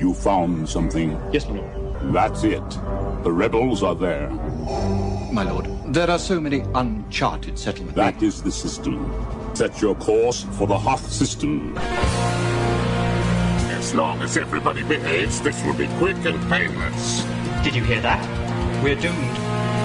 You found something? Yes, my lord. That's it. The rebels are there. My lord, there are so many uncharted settlements. That is the system. Set your course for the Hoth system. As long as everybody behaves, this will be quick and painless. Did you hear that? We're doomed.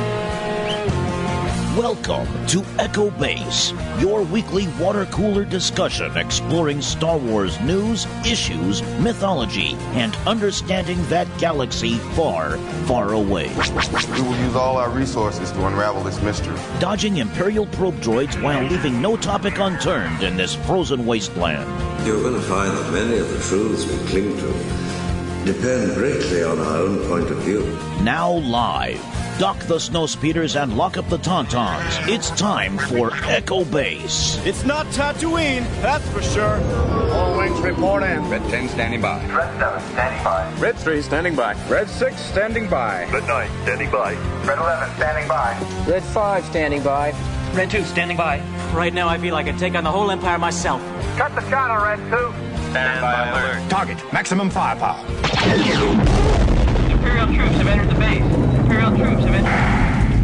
Welcome to Echo Base, your weekly water cooler discussion exploring Star Wars news, issues, mythology, and understanding that galaxy far, far away. We will use all our resources to unravel this mystery. Dodging Imperial probe droids while leaving no topic unturned in this frozen wasteland. You're going to find that many of the truths we cling to depend greatly on our own point of view. Now live. Dock the snowspeeders and lock up the tauntauns. It's time for Echo Base. It's not Tatooine, that's for sure. All wings report in. Red 10 standing by. Red 7 standing by. Red 3 standing by. Red 6 standing by. Red 9 standing by. Red 11 standing by. Red 5 standing by. Red 2 standing by. Right now I feel like I'd take on the whole Empire myself. Cut the channel, Red 2. Stand by alert. Target, maximum firepower. Imperial troops have entered the base. Imperial troops have entered.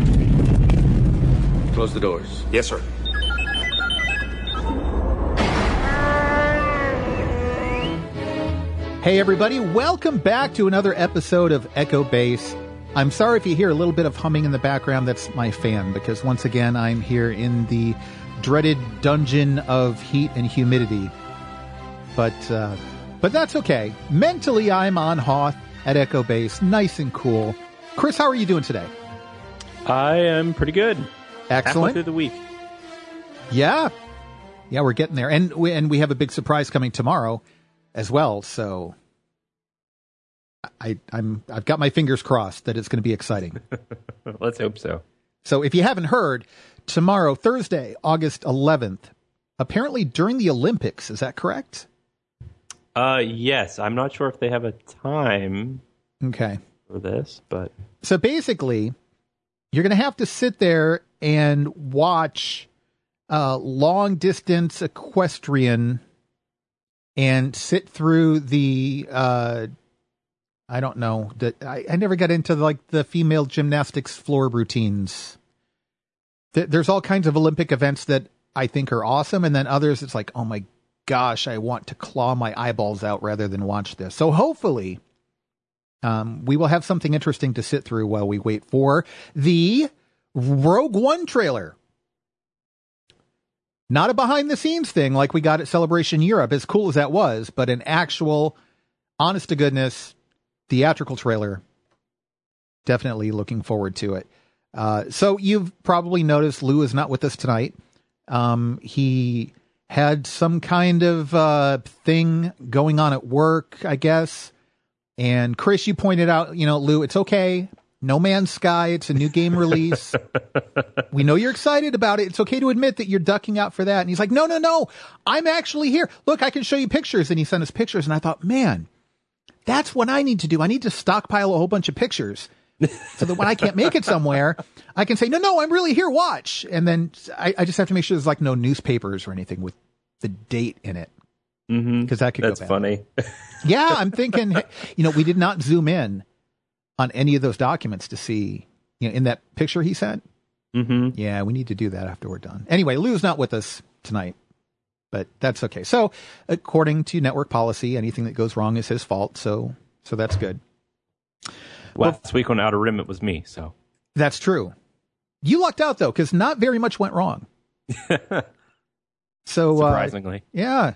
Close the doors. Yes, sir. Hey, everybody. Welcome back to another episode of Echo Base. I'm sorry if you hear a little bit of humming in the background. That's my fan, because once again, I'm here in the dreaded dungeon of heat and humidity. But that's okay. Mentally, I'm on Hoth at Echo Base, nice and cool. Chris, how are you doing today? I am pretty good. Excellent. Halfway through the week. Yeah, we're getting there, and we have a big surprise coming tomorrow as well. So I've got my fingers crossed that it's going to be exciting. Let's hope so. So if you haven't heard, tomorrow, Thursday, August 11th, apparently during the Olympics, is that correct? Yes. I'm not sure if they have a time. Okay. For this, but so basically, you're going to have to sit there and watch long distance equestrian and sit through the I don't know, I never got into like the female gymnastics floor routines. There's all kinds of Olympic events that I think are awesome, and then others it's like, oh my gosh, I want to claw my eyeballs out rather than watch this. So hopefully we will have something interesting to sit through while we wait for the Rogue One trailer. Not a behind-the-scenes thing like we got at Celebration Europe, as cool as that was, but an actual, honest-to-goodness theatrical trailer. Definitely looking forward to it. So you've probably noticed Lou is not with us tonight. He had some kind of thing going on at work, I guess. And Chris, you pointed out, Lou, it's okay. No Man's Sky, it's a new game release. We know you're excited about it. It's okay to admit that you're ducking out for that. And he's like, no, I'm actually here. Look, I can show you pictures. And he sent us pictures. And I thought, man, that's what I need to do. I need to stockpile a whole bunch of pictures so that when I can't make it somewhere, I can say, no, I'm really here. Watch. And then I just have to make sure there's like no newspapers or anything with the date in it. Because that could go bad. That's funny. Yeah, I'm thinking, we did not zoom in on any of those documents to see, in that picture he sent. Mm-hmm. Yeah, we need to do that after we're done. Anyway, Lou's not with us tonight, but that's okay. So, according to network policy, anything that goes wrong is his fault. So that's good. Last week on Outer Rim, it was me. So that's true. You lucked out though, because not very much went wrong. So surprisingly, yeah.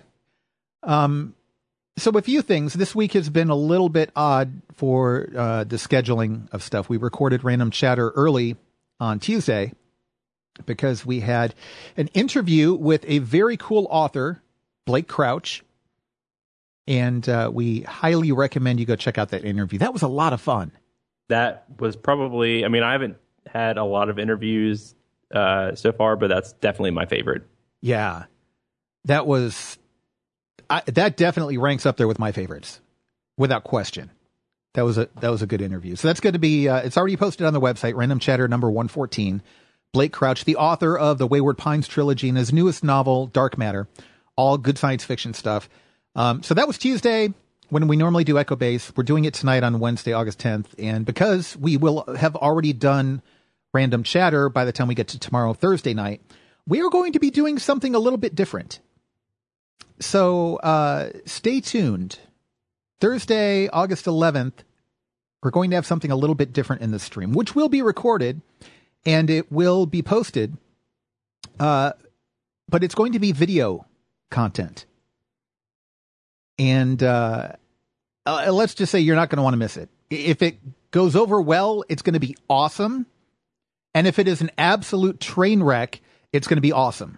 So a few things. This week has been a little bit odd for the scheduling of stuff. We recorded Random Chatter early on Tuesday because we had an interview with a very cool author, Blake Crouch. And we highly recommend you go check out that interview. That was a lot of fun. That was probably, I haven't had a lot of interviews so far, but that's definitely my favorite. Yeah. That was... that definitely ranks up there with my favorites, without question. That was a good interview. So that's going to be, it's already posted on the website, Random Chatter number 114. Blake Crouch, the author of the Wayward Pines trilogy and his newest novel, Dark Matter, all good science fiction stuff. So that was Tuesday. when we normally do Echo Base. We're doing it tonight on Wednesday, August 10th. And because we will have already done Random Chatter by the time we get to tomorrow, Thursday night, we are going to be doing something a little bit different. So stay tuned. Thursday, August 11th, we're going to have something a little bit different in the stream, which will be recorded and it will be posted. But it's going to be video content. And let's just say you're not going to want to miss it. If it goes over well, it's going to be awesome. And if it is an absolute train wreck, it's going to be awesome.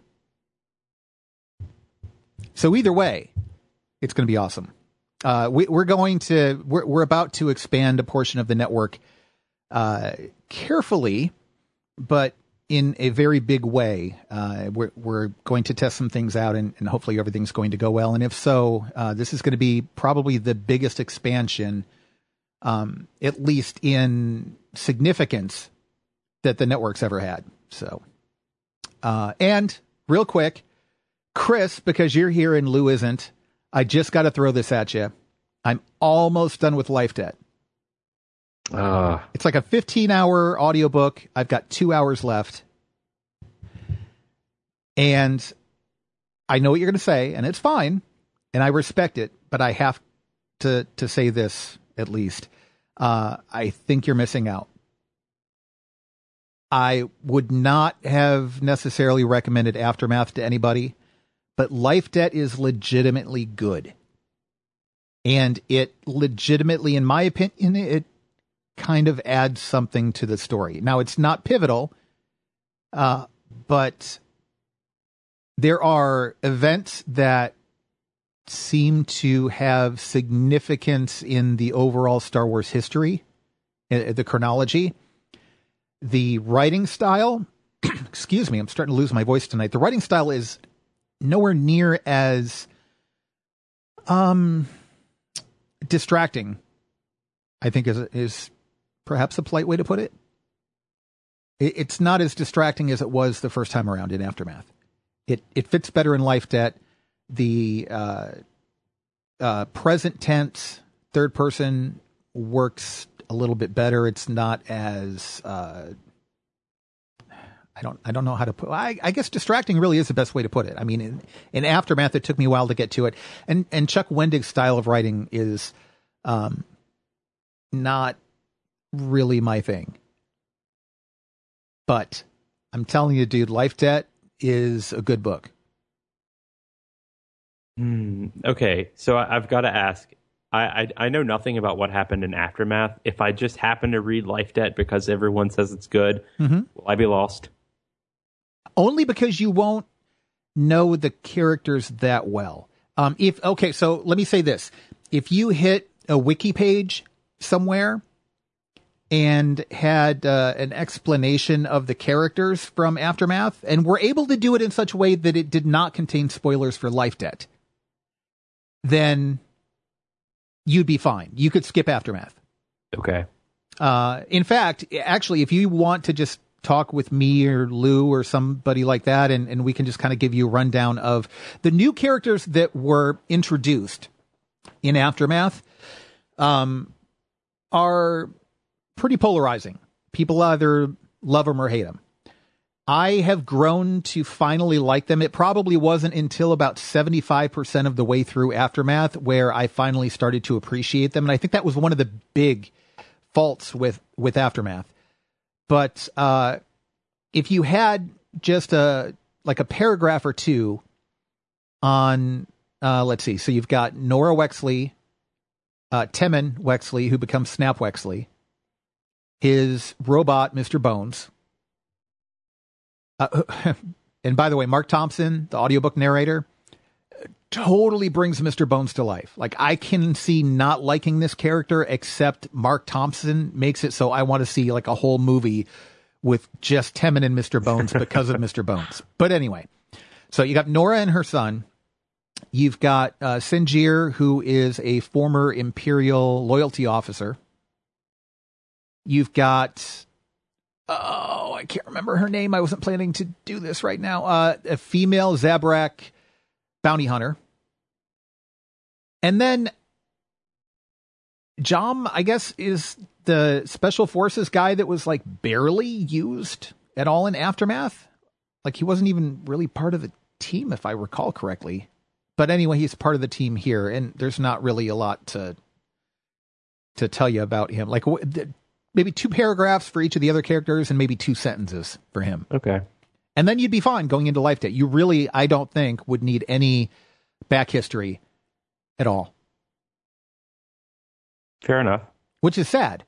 So either way, it's going to be awesome. We're about to expand a portion of the network carefully, but in a very big way. We're going to test some things out, and hopefully everything's going to go well. And if so, this is going to be probably the biggest expansion, at least in significance, that the network's ever had. So, and real quick, Chris, because you're here and Lou isn't, I just got to throw this at you. I'm almost done with Life Debt. It's like a 15-hour audiobook. I've got 2 hours left. And I know what you're going to say, and it's fine, and I respect it, but I have to say this at least. I think you're missing out. I would not have necessarily recommended Aftermath to anybody, but Life Debt is legitimately good. And it legitimately, in my opinion, it kind of adds something to the story. Now, it's not pivotal, but there are events that seem to have significance in the overall Star Wars history, the chronology. The writing style, excuse me, I'm starting to lose my voice tonight. The writing style is nowhere near as distracting, I think is perhaps a polite way to put it. It's not as distracting as it was the first time around in Aftermath. It fits better in Life Debt. The present tense, third person works a little bit better. It's not as I don't know how to put. I guess distracting really is the best way to put it. I mean, in Aftermath, it took me a while to get to it, and Chuck Wendig's style of writing is not really my thing. But I'm telling you, dude, Life Debt is a good book. Okay, so I've got to ask. I know nothing about what happened in Aftermath. If I just happen to read Life Debt because everyone says it's good, will I be lost? Only because you won't know the characters that well. So let me say this. If you hit a wiki page somewhere and had an explanation of the characters from Aftermath, and were able to do it in such a way that it did not contain spoilers for Life Debt, then you'd be fine. You could skip Aftermath. Okay. In fact, actually, if you want to just talk with me or Lou or somebody like that, and we can just kind of give you a rundown of the new characters that were introduced in Aftermath, are pretty polarizing. People either love them or hate them. I have grown to finally like them. It probably wasn't until about 75% of the way through Aftermath where I finally started to appreciate them. And I think that was one of the big faults with Aftermath. But if you had just a paragraph or two on, let's see. So you've got Nora Wexley, Temmin Wexley, who becomes Snap Wexley, his robot, Mr. Bones. And by the way, Mark Thompson, the audiobook narrator, totally brings Mr. Bones to life. Like, I can see not liking this character, except Mark Thompson makes it so I want to see like a whole movie with just Temmin and Mr. Bones because of Mr. Bones. But anyway, so you got Nora and her son. You've got Sinjir, who is a former Imperial loyalty officer. You've got... I can't remember her name. I wasn't planning to do this right now. A female Zabrak bounty hunter. And then Jom, I guess, is the special forces guy that was like barely used at all in Aftermath. Like he wasn't even really part of the team, if I recall correctly. But anyway, he's part of the team here, and there's not really a lot to tell you about him. Like maybe 2 paragraphs for each of the other characters and maybe 2 sentences for him. Okay. And then you'd be fine going into Life Debt. You really, I don't think, would need any back history at all. Fair enough. Which is sad.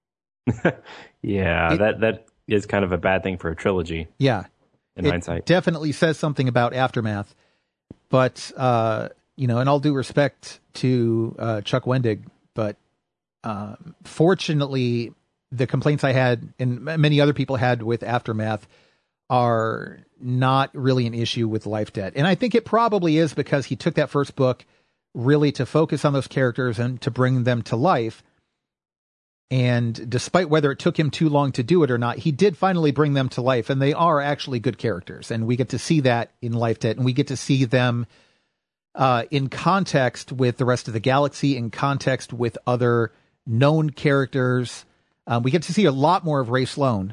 Yeah, that is kind of a bad thing for a trilogy. Yeah. In hindsight. Definitely says something about Aftermath. But, and all due respect to Chuck Wendig, but fortunately, the complaints I had and many other people had with Aftermath are not really an issue with Life Debt. And I think it probably is because he took that first book really to focus on those characters and to bring them to life. And despite whether it took him too long to do it or not, he did finally bring them to life, and they are actually good characters. And we get to see that in Life Debt, and we get to see them in context with the rest of the galaxy, in context with other known characters. We get to see a lot more of Ray Sloan,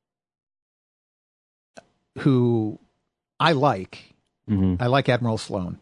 who I like. Mm-hmm. I like Admiral Sloan.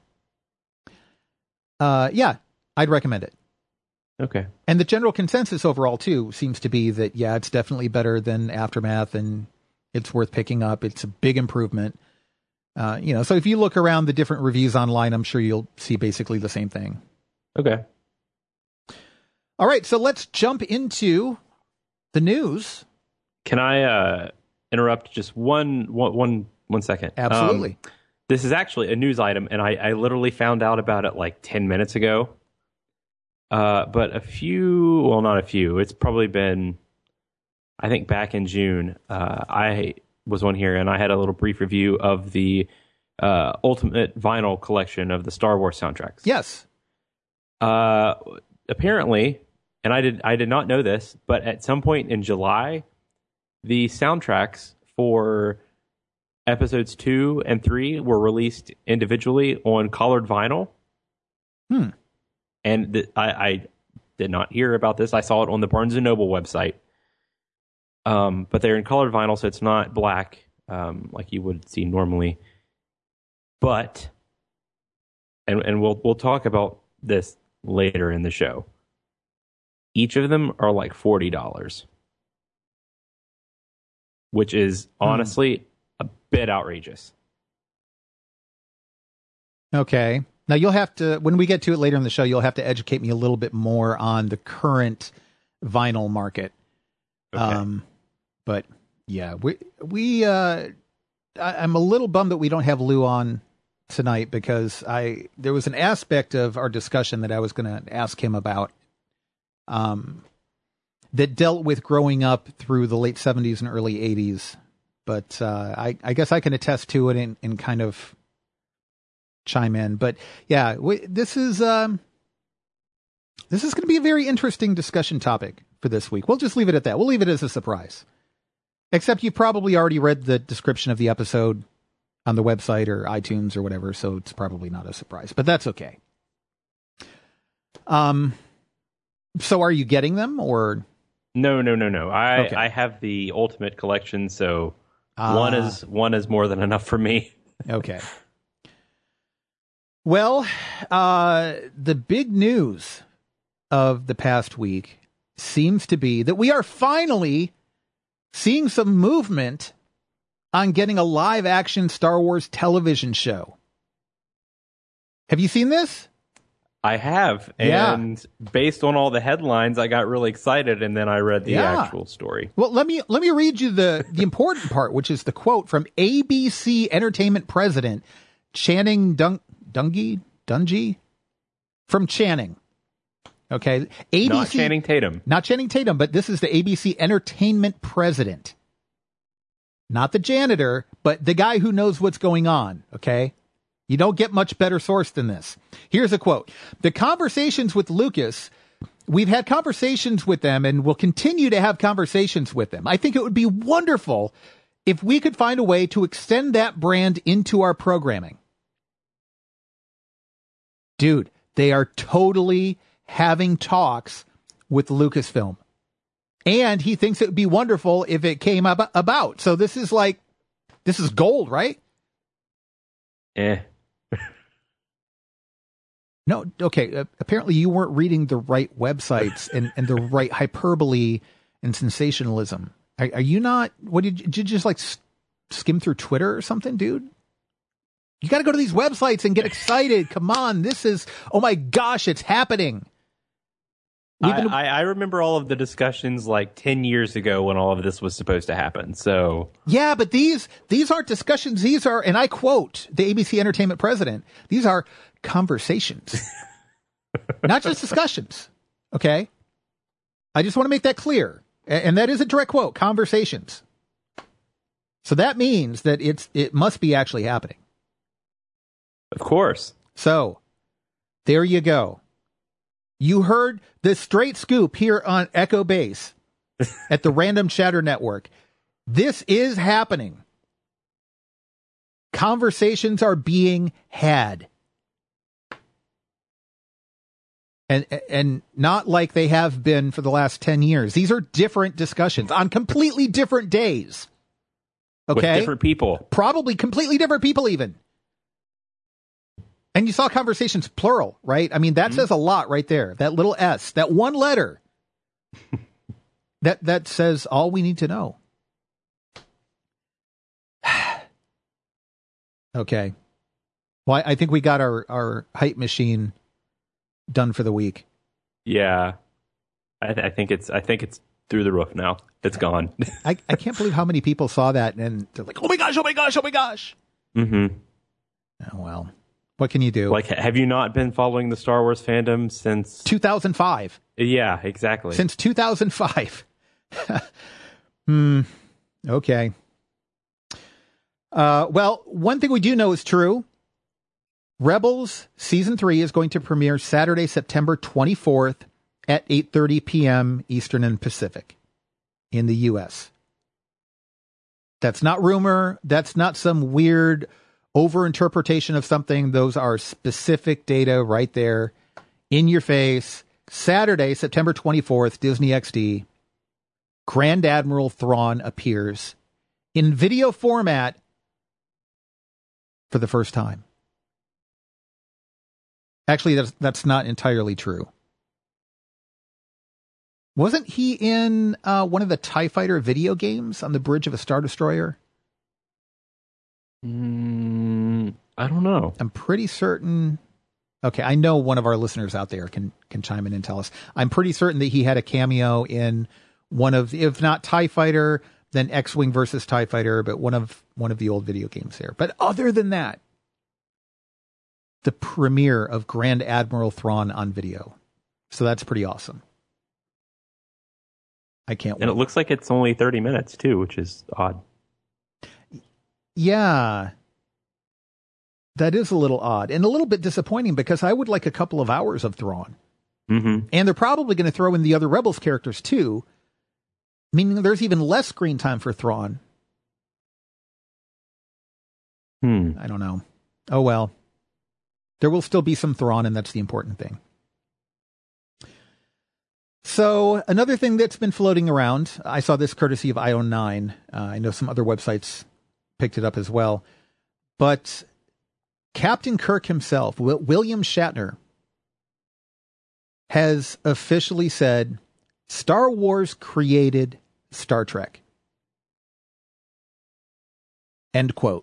Yeah, I'd recommend it. Okay. And the general consensus overall, too, seems to be that, yeah, it's definitely better than Aftermath and it's worth picking up. It's a big improvement. So if you look around the different reviews online, I'm sure you'll see basically the same thing. Okay. All right, so let's jump into the news. Can I interrupt just one second? Absolutely. This is actually a news item, and I literally found out about it like 10 minutes ago. But not a few. It's probably been, I think back in June, I was on here and I had a little brief review of the Ultimate Vinyl collection of the Star Wars soundtracks. Yes. Apparently, and I did not know this, but at some point in July, the soundtracks for episodes 2 and 3 were released individually on colored vinyl. And I did not hear about this. I saw it on the Barnes & Noble website. But they're in colored vinyl, so it's not black like you would see normally. But, and we'll talk about this later in the show. Each of them are like $40. Which is honestly a bit outrageous. Okay. Now, you'll have to, when we get to it later in the show, you'll have to educate me a little bit more on the current vinyl market. Okay. But yeah, I'm a little bummed that we don't have Lou on tonight because there was an aspect of our discussion that I was going to ask him about, that dealt with growing up through the late 70s and early 80s. But I guess I can attest to it and kind of chime in. But yeah, this is going to be a very interesting discussion topic for this week. We'll just leave it at that. We'll leave it as a surprise. Except you probably already read the description of the episode on the website or iTunes or whatever, so it's probably not a surprise. But that's okay. So are you getting them or? No. I have the Ultimate Collection, so one is more than enough for me. Okay. Well, the big news of the past week seems to be that we are finally seeing some movement on getting a live-action Star Wars television show. Have you seen this? I have, and based on all the headlines, I got really excited, and then I read the actual story. Well, let me read you the important part, which is the quote from ABC Entertainment president Channing Dungey from Channing. Okay, ABC, not Channing Tatum, but this is the ABC Entertainment president, not the janitor, but the guy who knows what's going on. Okay. You don't get much better source than this. Here's a quote. The conversations with Lucas, we've had conversations with them and will continue to have conversations with them. I think it would be wonderful if we could find a way to extend that brand into our programming. Dude, they are totally having talks with Lucasfilm. And he thinks it would be wonderful if it came about. So this is gold, right? No, okay. Apparently you weren't reading the right websites and the right hyperbole and sensationalism. Are you not? Did you just like skim through Twitter or something, dude? You got to go to these websites and get excited. Come on. This is, oh my gosh, it's happening. I remember all of the discussions like 10 years ago when all of this was supposed to happen. So yeah, but these aren't discussions. These are, and I quote the ABC Entertainment president, these are conversations, not just discussions. Okay. I just want to make that clear. And that is a direct quote, conversations. So that means that it must be actually happening. Of course. So there you go. You heard the straight scoop here on Echo Base at the Random Chatter Network. This is happening. Conversations are being had. And not like they have been for the last 10 years. These are different discussions on completely different days. Okay? With different people. Probably completely different people even. And you saw conversations plural, right? I mean, that says a lot right there. That little S, that one letter. that says all we need to know. Okay. Well, I think we got our hype machine done for the week. Yeah. I think it's through the roof now. It's gone. I can't believe how many people saw that and they're like, oh my gosh, oh my gosh, oh my gosh. Mm-hmm. Oh, well, what can you do? Like, have you not been following the Star Wars fandom since 2005? Yeah, exactly. Since 2005. Okay. Well, one thing we do know is true. Rebels Season 3 is going to premiere Saturday, September 24th at 8:30 p.m. Eastern and Pacific in the U.S. That's not rumor. That's not some weird overinterpretation of something. Those are specific data right there in your face. Saturday, September 24th, Disney XD. Grand Admiral Thrawn appears in video format for the first time. Actually, that's not entirely true. Wasn't he in one of the TIE Fighter video games on the bridge of a Star Destroyer? I don't know. I'm pretty certain. Okay, I know one of our listeners out there can chime in and tell us. I'm pretty certain that he had a cameo in one of, if not TIE Fighter, then X-Wing versus TIE Fighter, but one of the old video games there. But other than that, the premiere of Grand Admiral Thrawn on video. So that's pretty awesome. I can't wait. And it looks like it's only 30 minutes too, which is odd. Yeah. That is a little odd and a little bit disappointing because I would like a couple of hours of Thrawn. Mm-hmm. And they're probably going to throw in the other Rebels characters too, meaning there's even less screen time for Thrawn. I don't know. Oh, well. There will still be some Thrawn, and that's the important thing. So another thing that's been floating around, I saw this courtesy of IO9. I know some other websites picked it up as well. But Captain Kirk himself, William Shatner, has officially said Star Wars created Star Trek. End quote.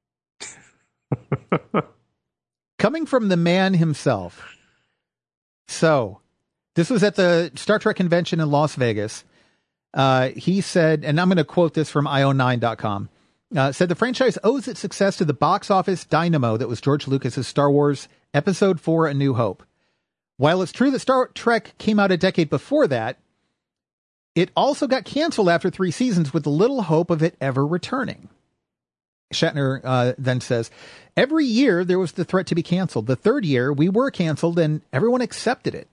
Coming from the man himself. So, this was at the Star Trek convention in Las Vegas. He said, and I'm going to quote this from io9.com, said the franchise owes its success to the box office dynamo that was George Lucas's Star Wars Episode 4: A New Hope. While it's true that Star Trek came out a decade before that, it also got canceled after 3 seasons with little hope of it ever returning. Shatner then says, every year there was the threat to be canceled. The 3rd year we were canceled and everyone accepted it.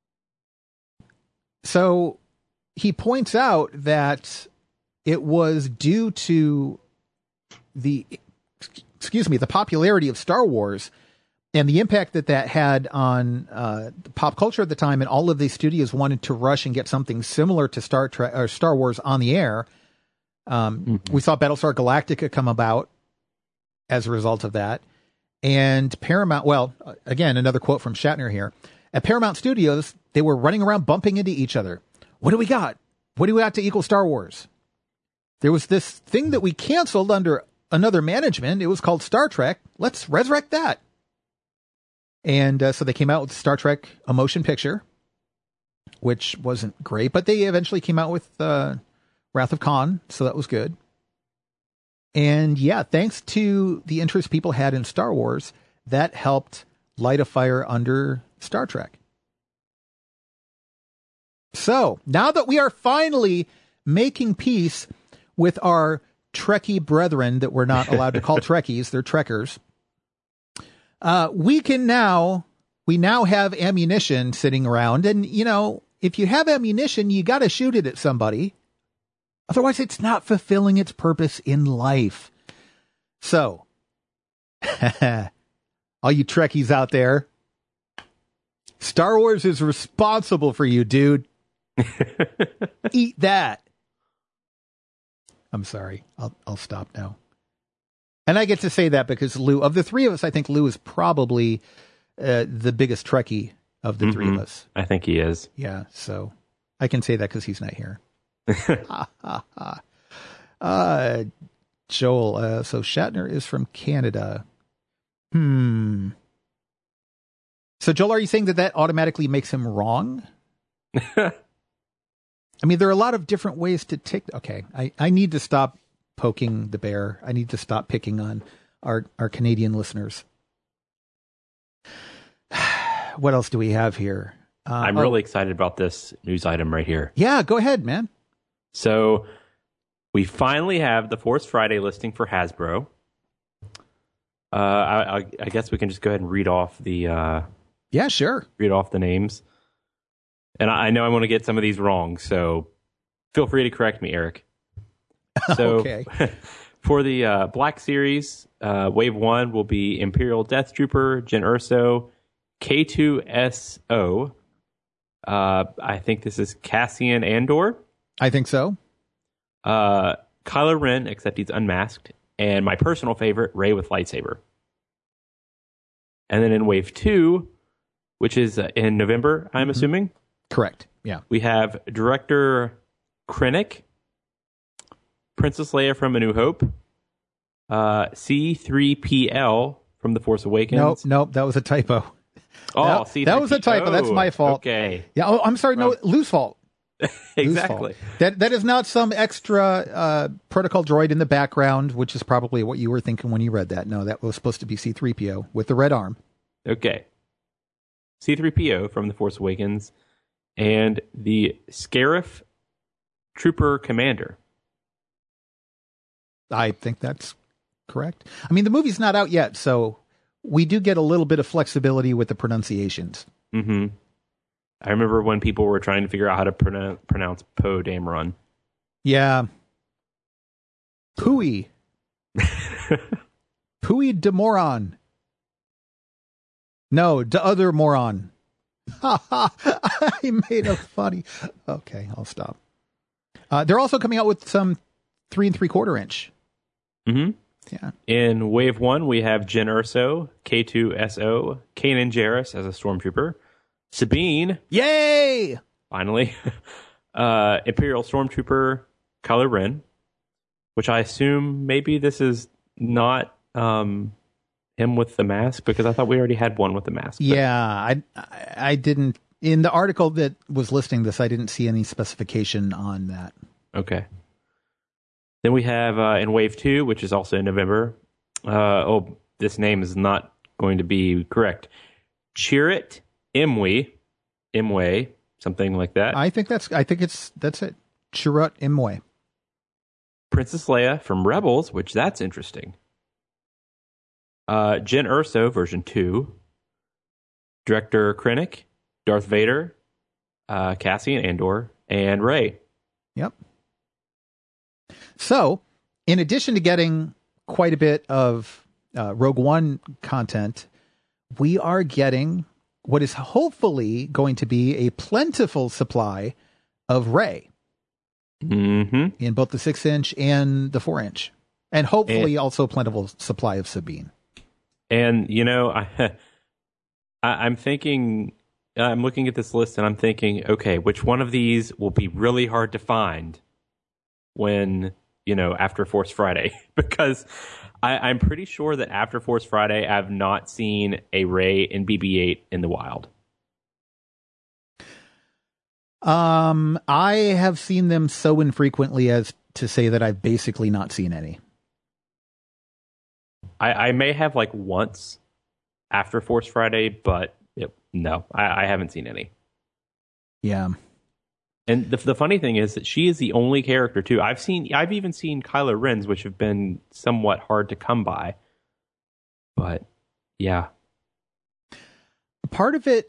So he points out that it was due to the popularity of Star Wars, And the impact that had on pop culture at the time, and all of these studios wanted to rush and get something similar to Star Trek or Star Wars on the air. We saw Battlestar Galactica come about as a result of that. And Paramount, well, again, another quote from Shatner here. At Paramount Studios, they were running around bumping into each other. What do we got? What do we got to equal Star Wars? There was this thing that we canceled under another management. It was called Star Trek. Let's resurrect that. And so they came out with Star Trek, a motion picture, which wasn't great, but they eventually came out with Wrath of Khan, so that was good. And yeah, thanks to the interest people had in Star Wars, that helped light a fire under Star Trek. So now that we are finally making peace with our Trekkie brethren that we're not allowed to call Trekkies, they're Trekkers. We now have ammunition sitting around, and if you have ammunition, you got to shoot it at somebody. Otherwise, it's not fulfilling its purpose in life. So, all you Trekkies out there, Star Wars is responsible for you, dude. Eat that. I'm sorry. I'll stop now. And I get to say that because Lou, of the three of us, I think Lou is probably the biggest Trekkie of the three of us. I think he is. Yeah, so I can say that because he's not here. Joel, so Shatner is from Canada. So Joel, are you saying that automatically makes him wrong? I mean, there are a lot of different ways to take... Okay, I need to stop poking the bear. I need to stop picking on our Canadian listeners. What else do we have here? I'm really excited about this news item right here. Yeah, go ahead, man. So we finally have the Force Friday listing for Hasbro. I guess we can just go ahead and read off the... yeah, sure. Read off the names. And I know I'm going to get some of these wrong, so feel free to correct me, Eric. So okay. For the Black Series, Wave 1 will be Imperial Death Trooper, Jyn Erso, K2SO. I think this is Cassian Andor. I think so. Kylo Ren, except he's unmasked. And my personal favorite, Rey with lightsaber. And then in Wave 2, which is in November, I'm assuming. Correct. Yeah. We have Director Krennic, Princess Leia from A New Hope, C-3PL from The Force Awakens. Nope, that was a typo. Oh, C-3PO. That was a typo. That's my fault. Okay. Yeah. Oh, I'm sorry. No, Lou's fault. Exactly. That is not some extra protocol droid in the background, which is probably what you were thinking when you read that. No, that was supposed to be C-3PO with the red arm. Okay. C-3PO from The Force Awakens and the Scarif Trooper Commander. I think that's correct. I mean, the movie's not out yet, so we do get a little bit of flexibility with the pronunciations. Mm-hmm. I remember when people were trying to figure out how to pronounce Poe Dameron. Yeah. Pooey. Pooey de Moron. No, the other moron. I made a funny... Okay, I'll stop. They're also coming out with some 3 3/4 inch. Mm-hmm. Yeah. In Wave 1, we have Jyn Erso, K2SO, Kanan Jarrus as a Stormtrooper, Sabine. Yay! Finally. Imperial Stormtrooper, Kylo Ren, which I assume maybe this is not him with the mask, because I thought we already had one with the mask. But... Yeah, I didn't... In the article that was listing this, I didn't see any specification on that. Okay. Then we have in Wave 2, which is also in November. This name is not going to be correct. Chirrut Imwe, something like that. I think that's it. Chirrut Imwe. Princess Leia from Rebels, which that's interesting. Jyn Erso, version 2. Director Krennic, Darth Vader, Cassian Andor, and Rey. Yep. So, in addition to getting quite a bit of Rogue One content, we are getting what is hopefully going to be a plentiful supply of Rey in both the 6-inch and the 4-inch, and hopefully also a plentiful supply of Sabine. And I'm thinking, I'm looking at this list and I'm thinking, okay, which one of these will be really hard to find when, after Force Friday? Because I'm pretty sure that after Force Friday, I've not seen a Rey and BB-8 in the wild. I have seen them so infrequently as to say that I've basically not seen any. I may have once after Force Friday, but no, I haven't seen any. Yeah. And the funny thing is that she is the only character too. I've even seen Kylo Ren's, which have been somewhat hard to come by. But yeah. Part of it,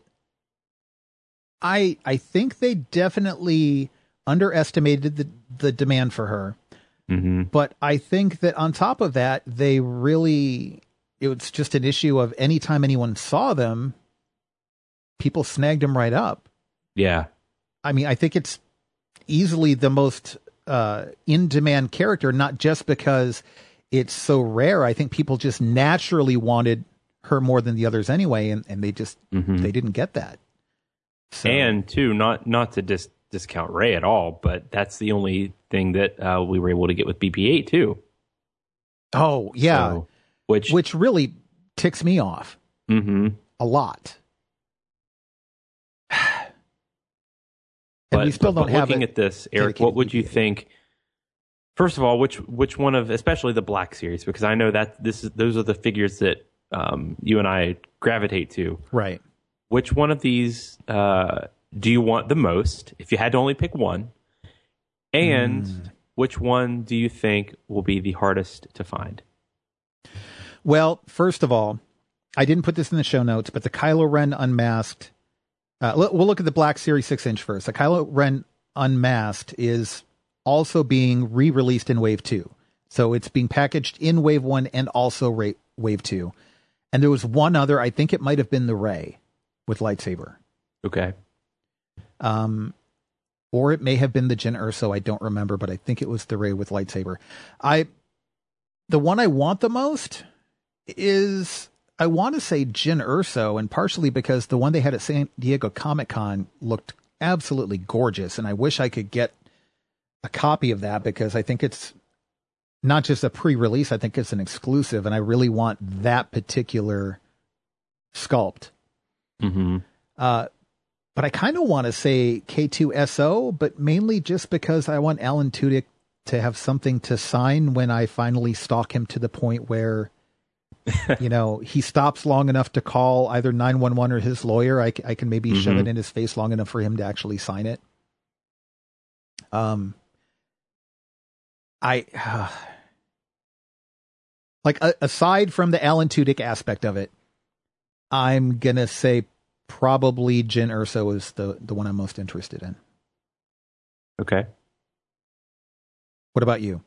I think they definitely underestimated the demand for her. Mm-hmm. But I think that on top of that, it's just an issue of anytime anyone saw them, people snagged them right up. Yeah. I mean, I think it's easily the most in-demand character, not just because it's so rare. I think people just naturally wanted her more than the others anyway, and they just they didn't get that. So. And too, not to discount Rey at all, but that's the only thing that we were able to get with BB-8 too. Oh yeah, so, which really ticks me off a lot. And we still don't have. Looking at this, Eric, what would you think? First of all, which one of, especially the Black Series, because I know that those are the figures that you and I gravitate to. Right. Which one of these do you want the most, if you had to only pick one? And which one do you think will be the hardest to find? Well, first of all, I didn't put this in the show notes, but the Kylo Ren Unmasked. We'll look at the Black Series 6-inch first. The Kylo Ren Unmasked is also being re-released in Wave 2. So it's being packaged in Wave 1 and also Wave 2. And there was one other, I think it might have been the Rey with lightsaber. Okay. Or it may have been the Jyn Erso. I don't remember, but I think it was the Rey with lightsaber. The one I want the most is, I want to say Jyn Erso, and partially because the one they had at San Diego Comic-Con looked absolutely gorgeous, and I wish I could get a copy of that because I think it's not just a pre-release, I think it's an exclusive, and I really want that particular sculpt. Mm-hmm. But I kind of want to say K2SO, but mainly just because I want Alan Tudyk to have something to sign when I finally stalk him to the point where, he stops long enough to call either 911 or his lawyer. I can maybe shove it in his face long enough for him to actually sign it. Aside from the Alan Tudyk aspect of it, I'm going to say probably Jyn Erso is the one I'm most interested in. Okay. What about you?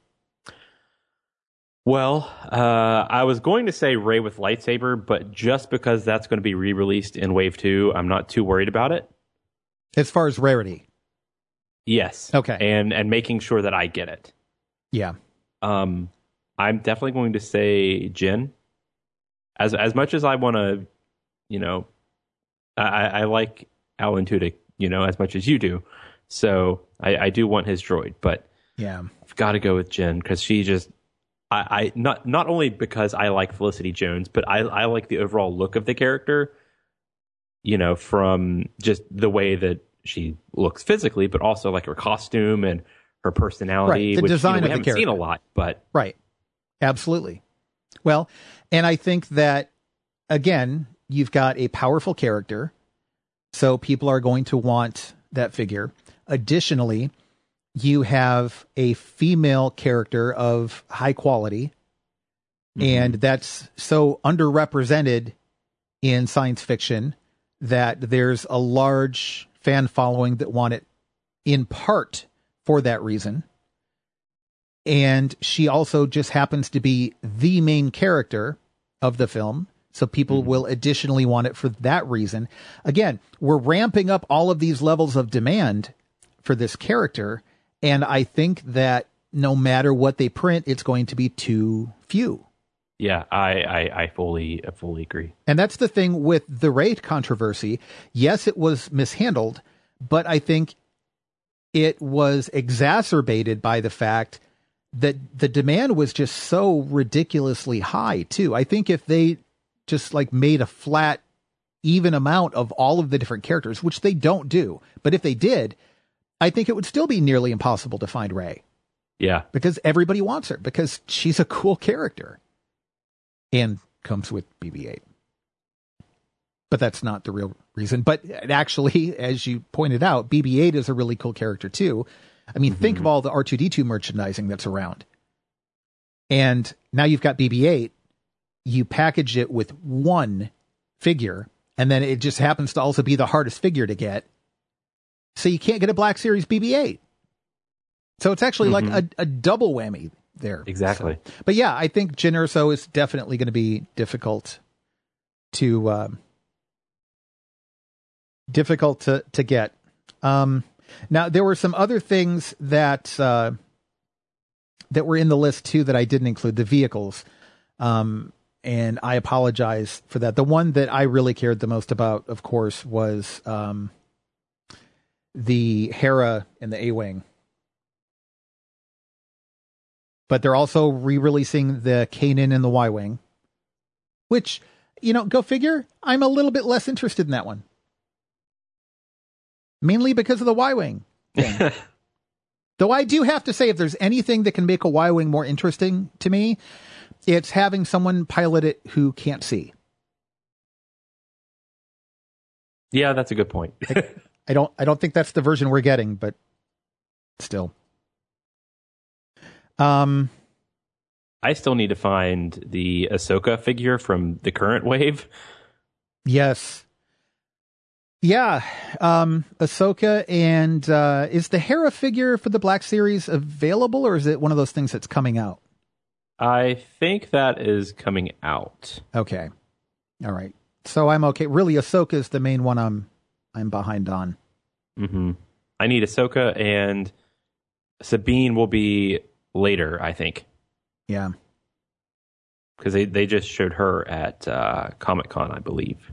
Well, I was going to say Rey with lightsaber, but just because that's going to be re-released in Wave 2, I'm not too worried about it. As far as rarity? Yes. Okay. And making sure that I get it. Yeah. I'm definitely going to say Jyn. As much as I want to, I like Alan Tudyk, as much as you do. So I do want his droid, but yeah, I've got to go with Jyn because she just, I not only because I like Felicity Jones, but I like the overall look of the character, from just the way that she looks physically, but also like her costume and her personality. Right. The design of we the haven't character. seen a lot, but right. Absolutely. Well, and I think that, again, you've got a powerful character, so people are going to want that figure. Additionally, you have a female character of high quality, and that's so underrepresented in science fiction that there's a large fan following that want it in part for that reason. And she also just happens to be the main character of the film. So people will additionally want it for that reason. Again, we're ramping up all of these levels of demand for this character. And I think that no matter what they print, it's going to be too few. Yeah, I fully agree. And that's the thing with the Wraith controversy. Yes, it was mishandled, but I think it was exacerbated by the fact that the demand was just so ridiculously high too. I think if they just like made a flat, even amount of all of the different characters, which they don't do, but if they did, I think it would still be nearly impossible to find Rey. Yeah. Because everybody wants her, because she's a cool character and comes with BB-8. But that's not the real reason. But actually, as you pointed out, BB-8 is a really cool character too. I mean, think of all the R2-D2 merchandising that's around. And now you've got BB-8. You package it with one figure, and then it just happens to also be the hardest figure to get. So you can't get a Black Series BB-8. So it's actually like a double whammy there. Exactly. So, but yeah, I think Jyn Erso is definitely going to be difficult to get. Now there were some other things that that were in the list too that I didn't include, the vehicles. And I apologize for that. The one that I really cared the most about, of course, was the Hera and the A-Wing. But they're also re-releasing the Kanan and the Y-Wing, which, you know, go figure, I'm a little bit less interested in that one. Mainly because of the Y-Wing thing. Though I do have to say, if there's anything that can make a Y-Wing more interesting to me, it's having someone pilot it who can't see. Yeah, that's a good point. I don't think that's the version we're getting, but still. I still need to find the Ahsoka figure from the current wave. Yes. Yeah. Ahsoka, and is the Hera figure for the Black Series available, or is it one of those things that's coming out? I think that is coming out. Okay. All right. So I'm okay. Really, Ahsoka is the main one I'm behind on. Mm-hmm. I need Ahsoka, and Sabine will be later, I think. Yeah. Because they just showed her at Comic-Con, I believe.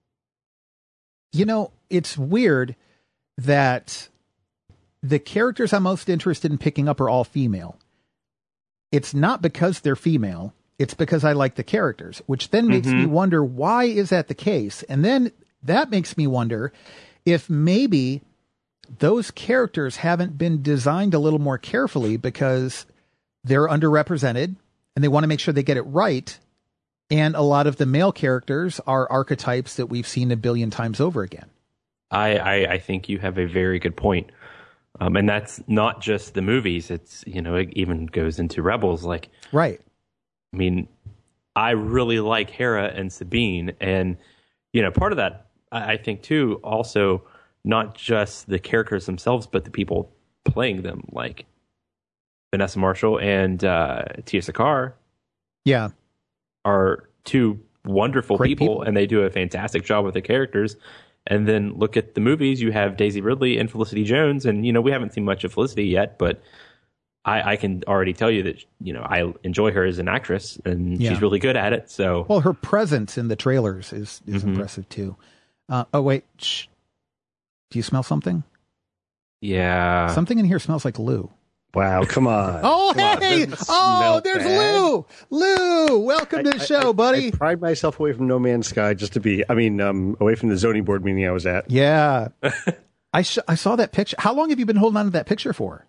You know, it's weird that the characters I'm most interested in picking up are all female. It's not because they're female. It's because I like the characters, which then makes me wonder, why is that the case? And then that makes me wonder if maybe those characters haven't been designed a little more carefully because they're underrepresented and they want to make sure they get it right. And a lot of the male characters are archetypes that we've seen a billion times over again. I think you have a very good point. And that's not just the movies. It's, you know, it even goes into Rebels. Like, right. I mean, I really like Hera and Sabine. And, you know, part of that, I think, too, also not just the characters themselves, but the people playing them, like Vanessa Marshall and Tia Sakar. Yeah. Are two wonderful people, and they do a fantastic job with the characters. And then look at the movies. You have Daisy Ridley and Felicity Jones. And, you know, we haven't seen much of Felicity yet, but I can already tell you that, you know, I enjoy her as an actress, and she's really good at it. So, well, her presence in the trailers is impressive too. Oh, wait. Shh. Do you smell something? Yeah. Something in here smells like Lou. Wow, come on. Oh, come hey! On, there's Lou! Lou, welcome to the show, buddy. I pride myself away from No Man's Sky just to be, away from the zoning board meeting I was at. Yeah. I saw that picture. How long have you been holding on to that picture for?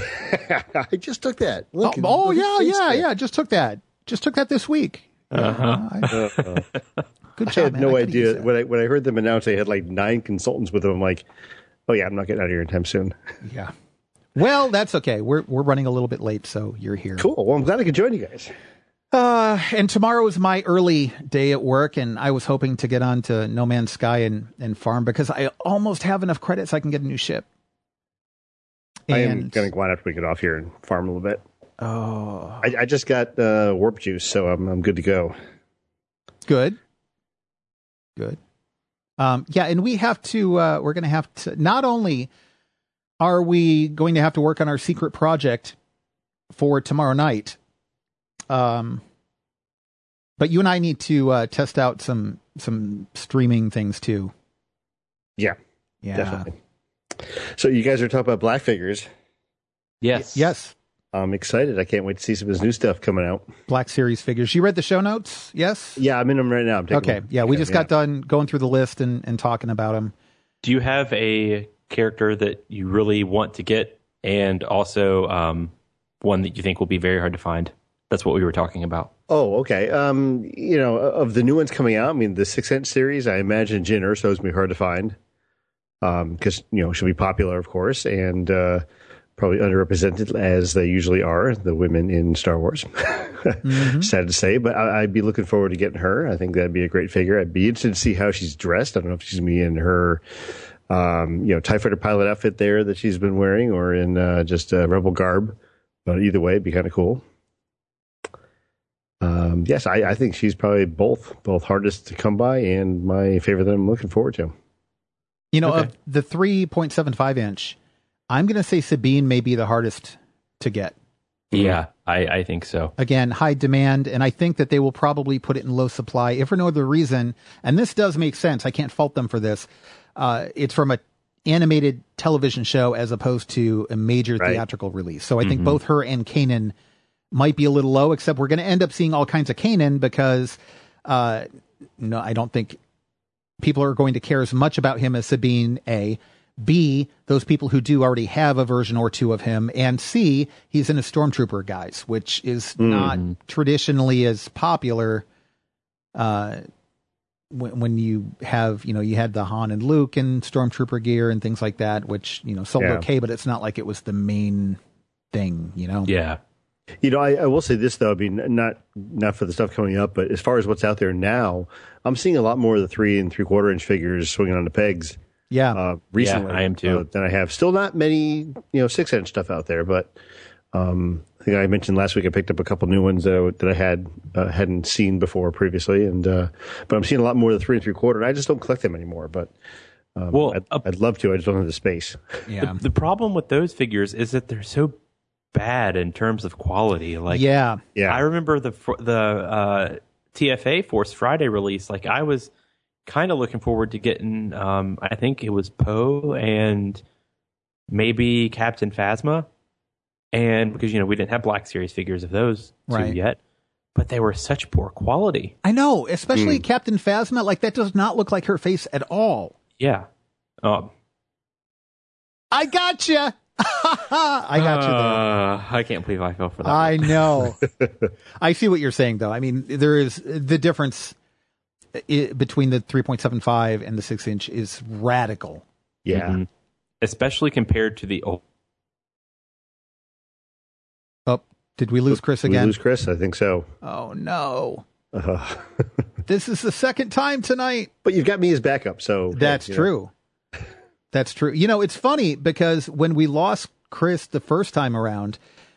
I just took that. Look, yeah. Just took that. Just took that this week. Good job, I had no idea. When I heard them announce they had like 9 consultants with them, I'm like, oh yeah, I'm not getting out of here anytime soon. Yeah. Well, that's okay. We're running a little bit late, so you're here. Cool. Well, I'm glad I could join you guys. And tomorrow is my early day at work, and I was hoping to get on to No Man's Sky and farm because I almost have enough credits I can get a new ship. I am going to go on after we get off here and farm a little bit. Oh. I just got warp juice, so I'm good to go. Good. Good. Yeah, and we have to, we're going to have to, not only are we going to have to work on our secret project for tomorrow night, but you and I need to test out some streaming things too. Yeah, definitely. So you guys are talking about Black Figures. Yes. Yes. I'm excited. I can't wait to see some of his new stuff coming out. Black Series figures. You read the show notes? Yes? Yeah, I'm in them right now. Okay. Yeah, we just got done going through the list and talking about them. Do you have a character that you really want to get, and also one that you think will be very hard to find? That's what we were talking about. Oh, okay. Of the new ones coming out, I mean, the 6-inch series, I imagine Jyn Erso is going to be hard to find because, she'll be popular, of course, and probably underrepresented as they usually are, the women in Star Wars. Sad to say, but I'd be looking forward to getting her. I think that'd be a great figure. I'd be interested to see how she's dressed. I don't know if she's going to be in her, TIE Fighter pilot outfit there that she's been wearing, or in just Rebel garb. But either way, it'd be kind of cool. Yes, I think she's probably both hardest to come by and my favorite that I'm looking forward to. Of the 3.75 inch, I'm going to say Sabine may be the hardest to get. Yeah, I think so. Again, high demand, and I think that they will probably put it in low supply, if for no other reason, and this does make sense, I can't fault them for this, it's from an animated television show as opposed to a major theatrical release. So I think both her and Kanan might be a little low, except we're going to end up seeing all kinds of Kanan because, I don't think people are going to care as much about him as Sabine, A. B, those people who do already have a version or two of him, and C, he's in a Stormtrooper guise, which is not traditionally as popular when you have, you had the Han and Luke and Stormtrooper gear and things like that, which, sold okay, but it's not like it was the main thing, Yeah. I will say this, though. I mean, not for the stuff coming up, but as far as what's out there now, I'm seeing a lot more of the 3 3/4 inch figures swinging on the pegs. Yeah. Recently. Yeah, I am too. Than I have. Still not many, 6-inch stuff out there, but I think I mentioned last week I picked up a couple new ones that I hadn't seen before previously, and but I'm seeing a lot more of the 3 3/4, and I just don't collect them anymore. But I'd love to. I just don't have the space. Yeah. The problem with those figures is that they're so bad in terms of quality. Like, yeah. I remember the TFA Force Friday release. Like, I was kind of looking forward to getting, I think it was Poe and maybe Captain Phasma. And because, we didn't have Black Series figures of those two yet, but they were such poor quality. I know, especially Captain Phasma. Like, that does not look like her face at all. Yeah. I gotcha. I got you there. I can't believe I fell for that. I know. I see what you're saying, though. I mean, there is the difference between the 3.75 and the 6-inch is radical. Yeah. Especially compared to the old. Oh, did we lose Chris again? We lose Chris? I think so. Oh, no. This is the second time tonight. But you've got me as backup, so. That's true. That's true. It's funny because when we lost Chris the first time around,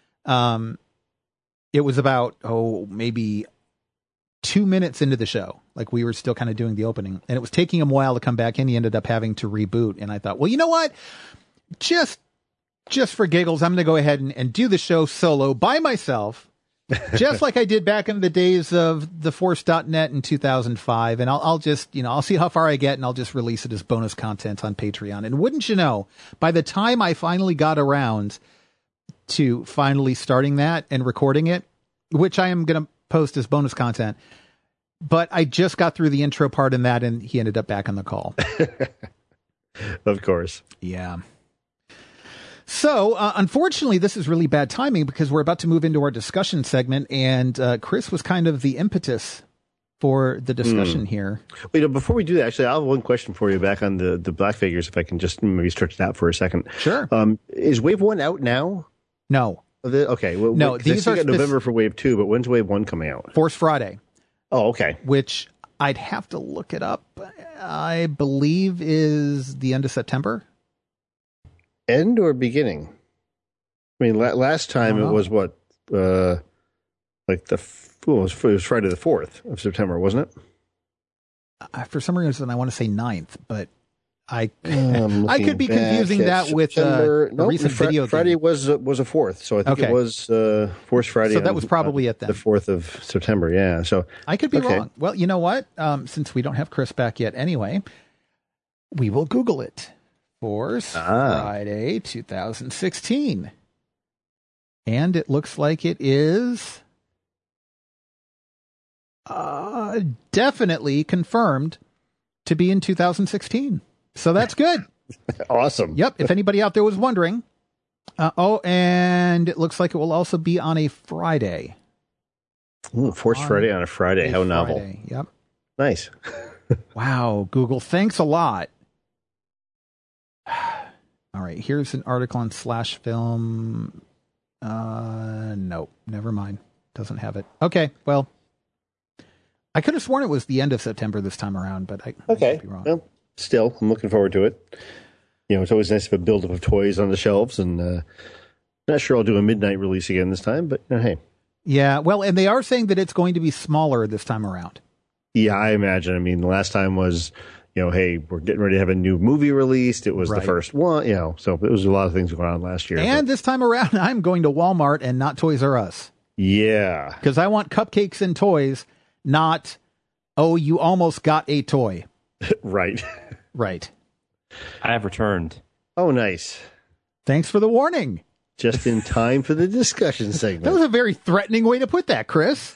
it was about, maybe 2 minutes into the show. Like, we were still kind of doing the opening, and it was taking him a while to come back in. He ended up having to reboot. And I thought, well, you know what? Just for giggles, I'm going to go ahead and do the show solo by myself, just like I did back in the days of theforce.net in 2005. And I'll just, I'll see how far I get, and I'll just release it as bonus content on Patreon. And wouldn't you know, by the time I finally got around to finally starting that and recording it, which I am going to post as bonus content, but I just got through the intro part in that, and he ended up back on the call. Of course. Yeah. So, unfortunately, this is really bad timing because we're about to move into our discussion segment, and Chris was kind of the impetus for the discussion here. Wait, before we do that, actually, I have one question for you back on the Black figures, if I can just maybe stretch it out for a second. Sure. Is Wave 1 out now? No. Okay. Well, no, these are November for Wave 2, but when's Wave 1 coming out? Force Friday. Oh, okay. Which I'd have to look it up. I believe is the end of September. End or beginning? I mean, last time it was what, like it was Friday the 4th of September, wasn't it? for some reason, I want to say 9th, but I could be confusing that with a recent video game. Friday was a 4th, so I think it was Force Friday. So that was probably it then. The 4th of September, yeah. So I could be wrong. Well, you know what? Since we don't have Chris back yet anyway, we will Google it. Force Friday 2016. And it looks like it is definitely confirmed to be in 2016. So that's good. Awesome. Yep. If anybody out there was wondering. And it looks like it will also be on a Friday. Ooh, Force Friday on a Friday. How novel. Friday. Yep. Nice. Wow. Google, thanks a lot. All right. Here's an article on Slash Film. No, never mind. Doesn't have it. Okay. Well, I could have sworn it was the end of September this time around, but I could be wrong. Well, still, I'm looking forward to it. You know, it's always nice to have a buildup of toys on the shelves, and not sure I'll do a midnight release again this time, but hey. Yeah, well, and they are saying that it's going to be smaller this time around. Yeah, I imagine. I mean, the last time was, you know, hey, we're getting ready to have a new movie released. It was the first one, you know, so there was a lot of things going on last year. And this time around, I'm going to Walmart and not Toys R Us. Yeah. Because I want cupcakes and toys, not, oh, you almost got a toy. Right. Right. I have returned. Oh, nice. Thanks for the warning. Just in time for the discussion segment. That was a very threatening way to put that, Chris.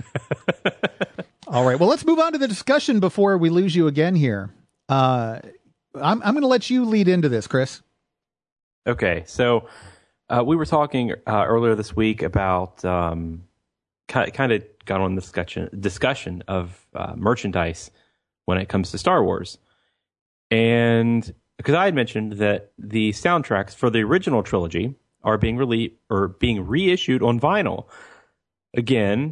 All right. Well, let's move on to the discussion before we lose you again here. I'm going to let you lead into this, Chris. Okay. So we were talking earlier this week about kind of got on the discussion of merchandise when it comes to Star Wars. And because I had mentioned that the soundtracks for the original trilogy are being reissued on vinyl again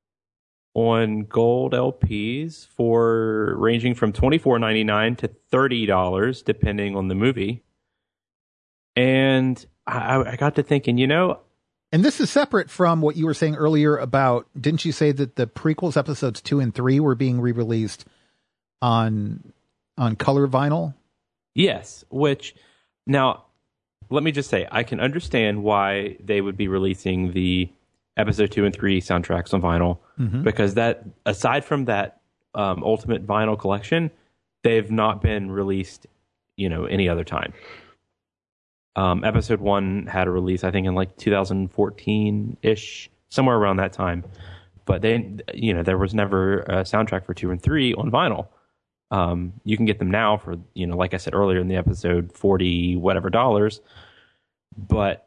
on gold LPs for ranging from $24.99 to $30 depending on the movie. And I got to thinking, you know, and this is separate from what you were saying earlier about, didn't you say that the prequels episodes 2 and 3 were being re-released on color vinyl? Yes, which now let me just say, I can understand why they would be releasing the episode 2 and 3 soundtracks on vinyl, because that, aside from that Ultimate Vinyl Collection, they've not been released, you know, any other time. Episode 1 had a release, I think, in like 2014-ish, somewhere around that time. But they, you know, there was never a soundtrack for 2 and 3 on vinyl. You can get them now for, you know, like I said earlier in the episode, $40 whatever dollars. But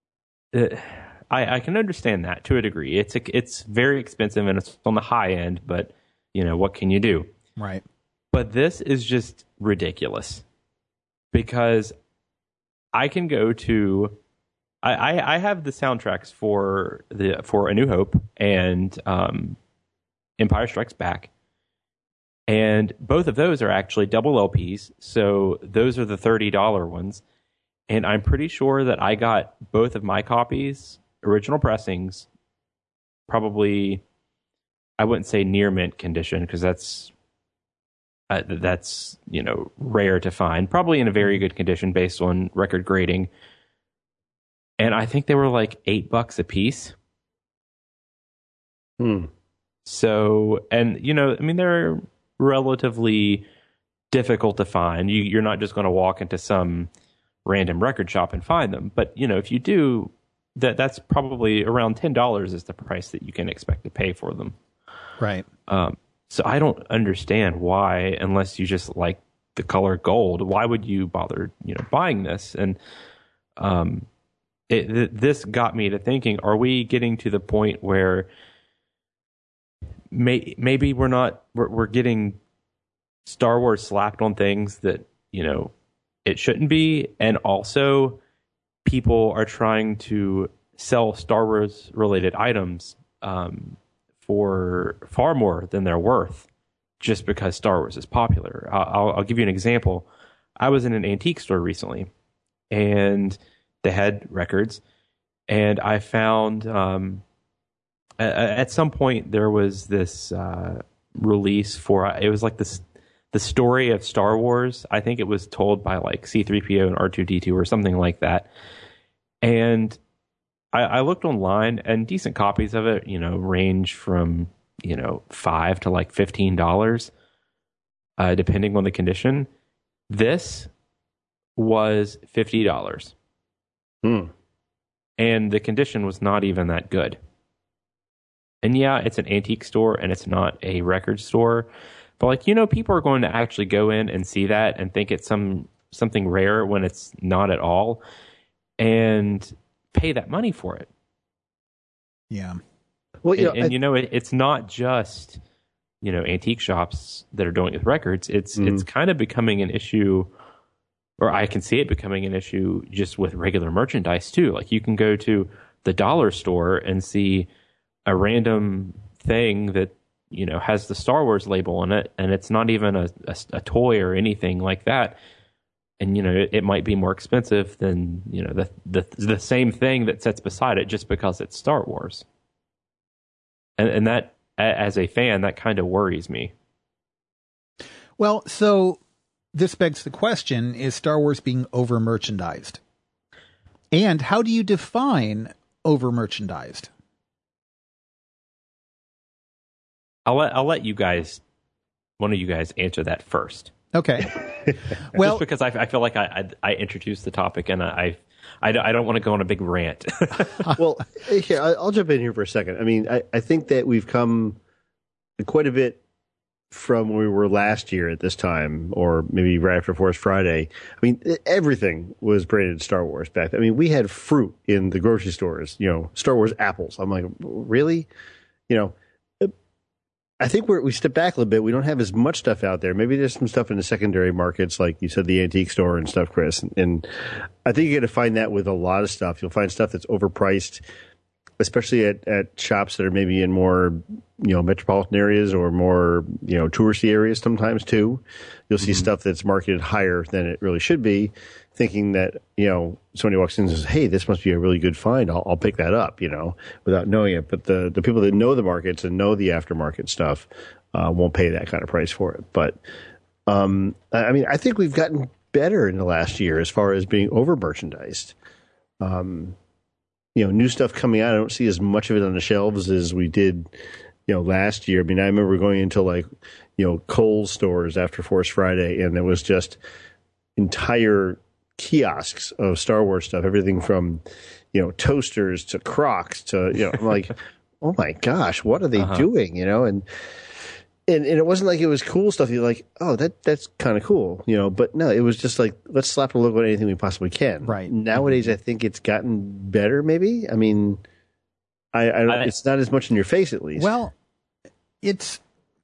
I can understand that to a degree. It's very expensive and it's on the high end, but you know, what can you do? Right. But this is just ridiculous because I can go to I have the soundtracks for A New Hope and Empire Strikes Back. And both of those are actually double LPs, so those are the $30 ones. And I'm pretty sure that I got both of my copies, original pressings, probably, I wouldn't say near mint condition, because that's you know, rare to find. Probably in a very good condition based on record grading. And I think they were like $8 a piece. So, and you know, I mean, they're relatively difficult to find. You're not just going to walk into some random record shop and find them. But, you know, if you do, that's probably around $10 is the price that you can expect to pay for them. Right. So I don't understand why, unless you just like the color gold, why would you bother, you know, buying this? And this got me to thinking, are we getting to the point where maybe we're getting Star Wars slapped on things that, you know, it shouldn't be, and also people are trying to sell Star Wars related items for far more than they're worth just because Star Wars is popular. I'll give you an example. I was in an antique store recently and they had records, and I found at some point there was this release for it was like the story of Star Wars. I think it was told by like C-3PO and R2-D2 or something like that. And I looked online, and decent copies of it, range from $5 to like $15, depending on the condition. This was $50. And the condition was not even that good. And yeah, it's an antique store and it's not a record store, but people are going to actually go in and see that and think it's something rare when it's not at all, and pay that money for it. Yeah. Well, it's not just antique shops that are doing it with records. It's kind of becoming an issue, or I can see it becoming an issue just with regular merchandise too. Like you can go to the dollar store and see a random thing that has the Star Wars label on it, and it's not even a toy or anything like that. And it might be more expensive than the same thing that sits beside it just because it's Star Wars. And that, as a fan, that kind of worries me. Well, so this begs the question: is Star Wars being over merchandised? And how do you define over merchandised? I'll let you guys, one of you guys, answer that first. Okay. Well, just because I feel like I introduced the topic, and I don't want to go on a big rant. Well, here, I'll jump in here for a second. I mean, I think that we've come quite a bit from where we were last year at this time, or maybe right after Forest Friday. I mean, everything was branded Star Wars back then. I mean, we had fruit in the grocery stores, Star Wars apples. I'm like, really? I think we step back a little bit. We don't have as much stuff out there. Maybe there's some stuff in the secondary markets, like you said, the antique store and stuff, Chris. And I think you're going to find that with a lot of stuff. You'll find stuff that's overpriced, especially at shops that are maybe in more, metropolitan areas or more, touristy areas sometimes too. You'll see stuff that's marketed higher than it really should be, thinking that, somebody walks in and says, hey, this must be a really good find. I'll pick that up, without knowing it. But the people that know the markets and know the aftermarket stuff won't pay that kind of price for it. But, I think we've gotten better in the last year as far as being over merchandised. New stuff coming out, I don't see as much of it on the shelves as we did, last year. I mean, I remember going into Kohl's stores after Force Friday, and there was just entire kiosks of Star Wars stuff, everything from, toasters to Crocs to, I'm like, oh my gosh, what are they doing? And it wasn't like it was cool stuff. You're like, oh, that's kind of cool, but no, it was just like, let's slap a logo on anything we possibly can. Right. Nowadays, I think it's gotten better, maybe. I mean, I don't, it's not as much in your face, at least. Well, it's,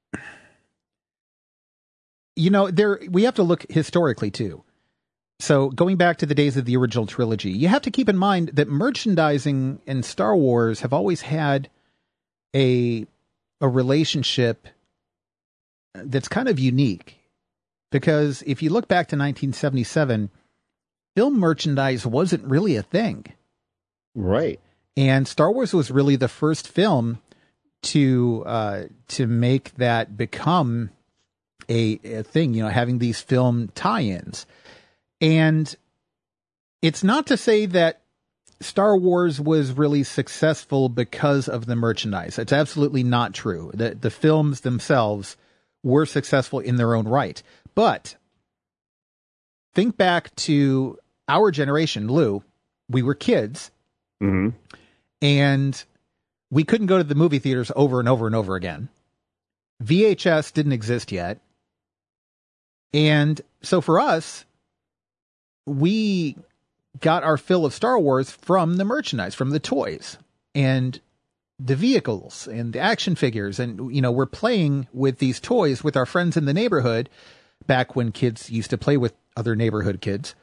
we have to look historically too. So going back to the days of the original trilogy, you have to keep in mind that merchandising and Star Wars have always had a relationship that's kind of unique, because if you look back to 1977, film merchandise wasn't really a thing. Right. And Star Wars was really the first film to make that become a thing, having these film tie-ins. And it's not to say that Star Wars was really successful because of the merchandise. It's absolutely not true. The films themselves were successful in their own right. But think back to our generation, Lou. We were kids. Mm-hmm. And we couldn't go to the movie theaters over and over and over again. VHS didn't exist yet. And so for us, we got our fill of Star Wars from the merchandise, from the toys and the vehicles and the action figures. And, we're playing with these toys with our friends in the neighborhood back when kids used to play with other neighborhood kids.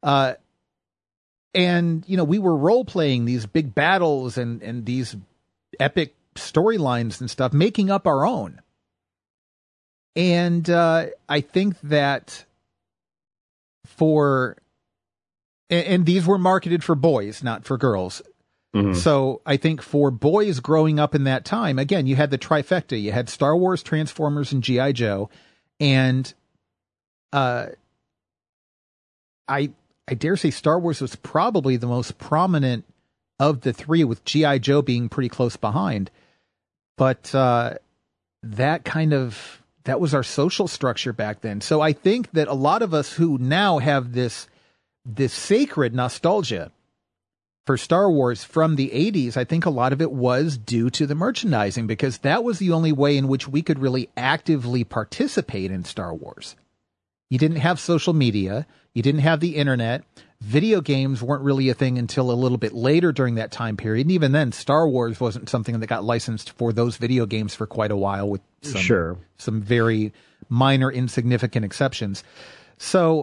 And, we were role playing these big battles and these epic storylines and stuff, making up our own. And I think that and these were marketed for boys, not for girls. Mm-hmm. So I think for boys growing up in that time, again, you had the trifecta. You had Star Wars, Transformers, and G.I. Joe. And I dare say Star Wars was probably the most prominent of the three, with G.I. Joe being pretty close behind. But that was our social structure back then. So I think that a lot of us who now have this sacred nostalgia for Star Wars from the 80s, I think a lot of it was due to the merchandising, because that was the only way in which we could really actively participate in Star Wars. You didn't have social media. You didn't have the internet. Video games weren't really a thing until a little bit later during that time period. And even then, Star Wars wasn't something that got licensed for those video games for quite a while, with some very minor, insignificant exceptions. So,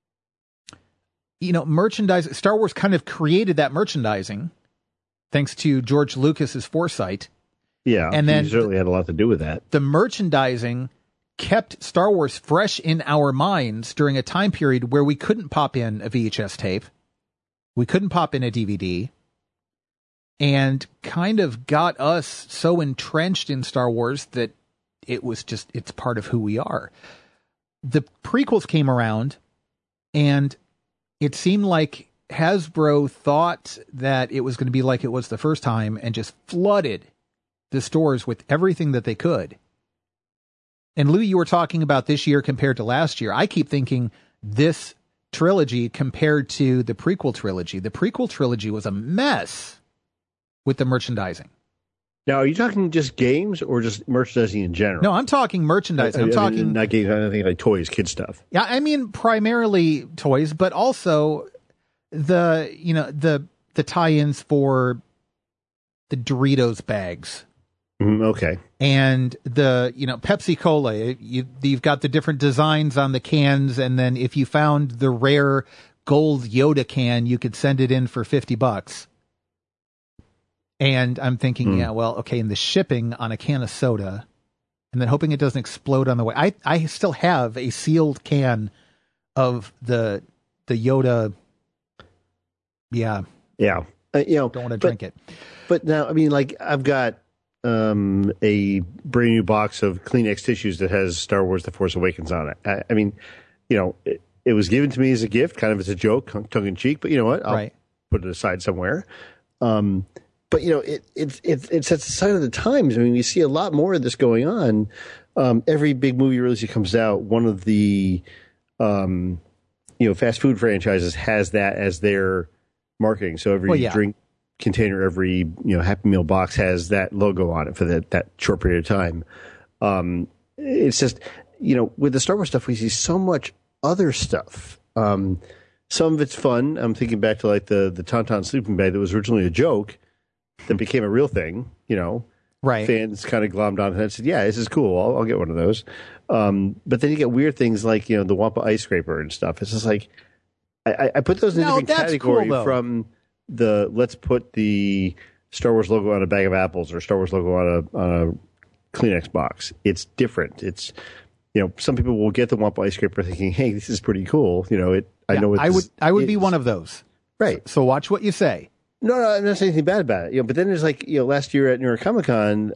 merchandise, Star Wars kind of created that merchandising thanks to George Lucas's foresight. Yeah, and then he certainly had a lot to do with that. The merchandising kept Star Wars fresh in our minds during a time period where we couldn't pop in a VHS tape. We couldn't pop in a DVD, and kind of got us so entrenched in Star Wars that it's part of who we are. The prequels came around, and it seemed like Hasbro thought that it was going to be like it was the first time and just flooded the stores with everything that they could. And Lou, you were talking about this year compared to last year. I keep thinking this trilogy compared to the prequel trilogy. The prequel trilogy was a mess with the merchandising. Now, are you talking just games or just merchandising in general? No, I'm talking merchandising. I'm talking not games. I think like toys, kid stuff. Yeah, I mean primarily toys, but also the tie-ins for the Doritos bags. Okay. And the Pepsi Cola, you've got the different designs on the cans, and then if you found the rare gold Yoda can, you could send it in for $50. And I'm thinking, and the shipping on a can of soda, and then hoping it doesn't explode on the way. I still have a sealed can of the Yoda. Yeah. Yeah. Don't want to drink it. But now, I mean, like, I've got a brand new box of Kleenex tissues that has Star Wars The Force Awakens on it. I mean, it was given to me as a gift, kind of as a joke, tongue in cheek, but you know what? I'll put it aside somewhere. But it's at the sign of the times. I mean, we see a lot more of this going on. Every big movie release that comes out, one of the fast food franchises has that as their marketing. So every drink container, every Happy Meal box has that logo on it for that short period of time. It's just with the Star Wars stuff, we see so much other stuff. Some of it's fun. I'm thinking back to like the Tauntaun sleeping bag that was originally a joke that became a real thing. Right? Fans kind of glommed on it and said, "Yeah, this is cool. I'll get one of those." But then you get weird things like the Wampa ice scraper and stuff. It's just like I put those in a different category from the let's put the Star Wars logo on a bag of apples or Star Wars logo on a Kleenex box. It's different. It's some people will get the Wampa ice scraper thinking, "Hey, this is pretty cool." I would be one of those. Right. So watch what you say. No, I'm not saying anything bad about it. But then there's like last year at New York Comic Con,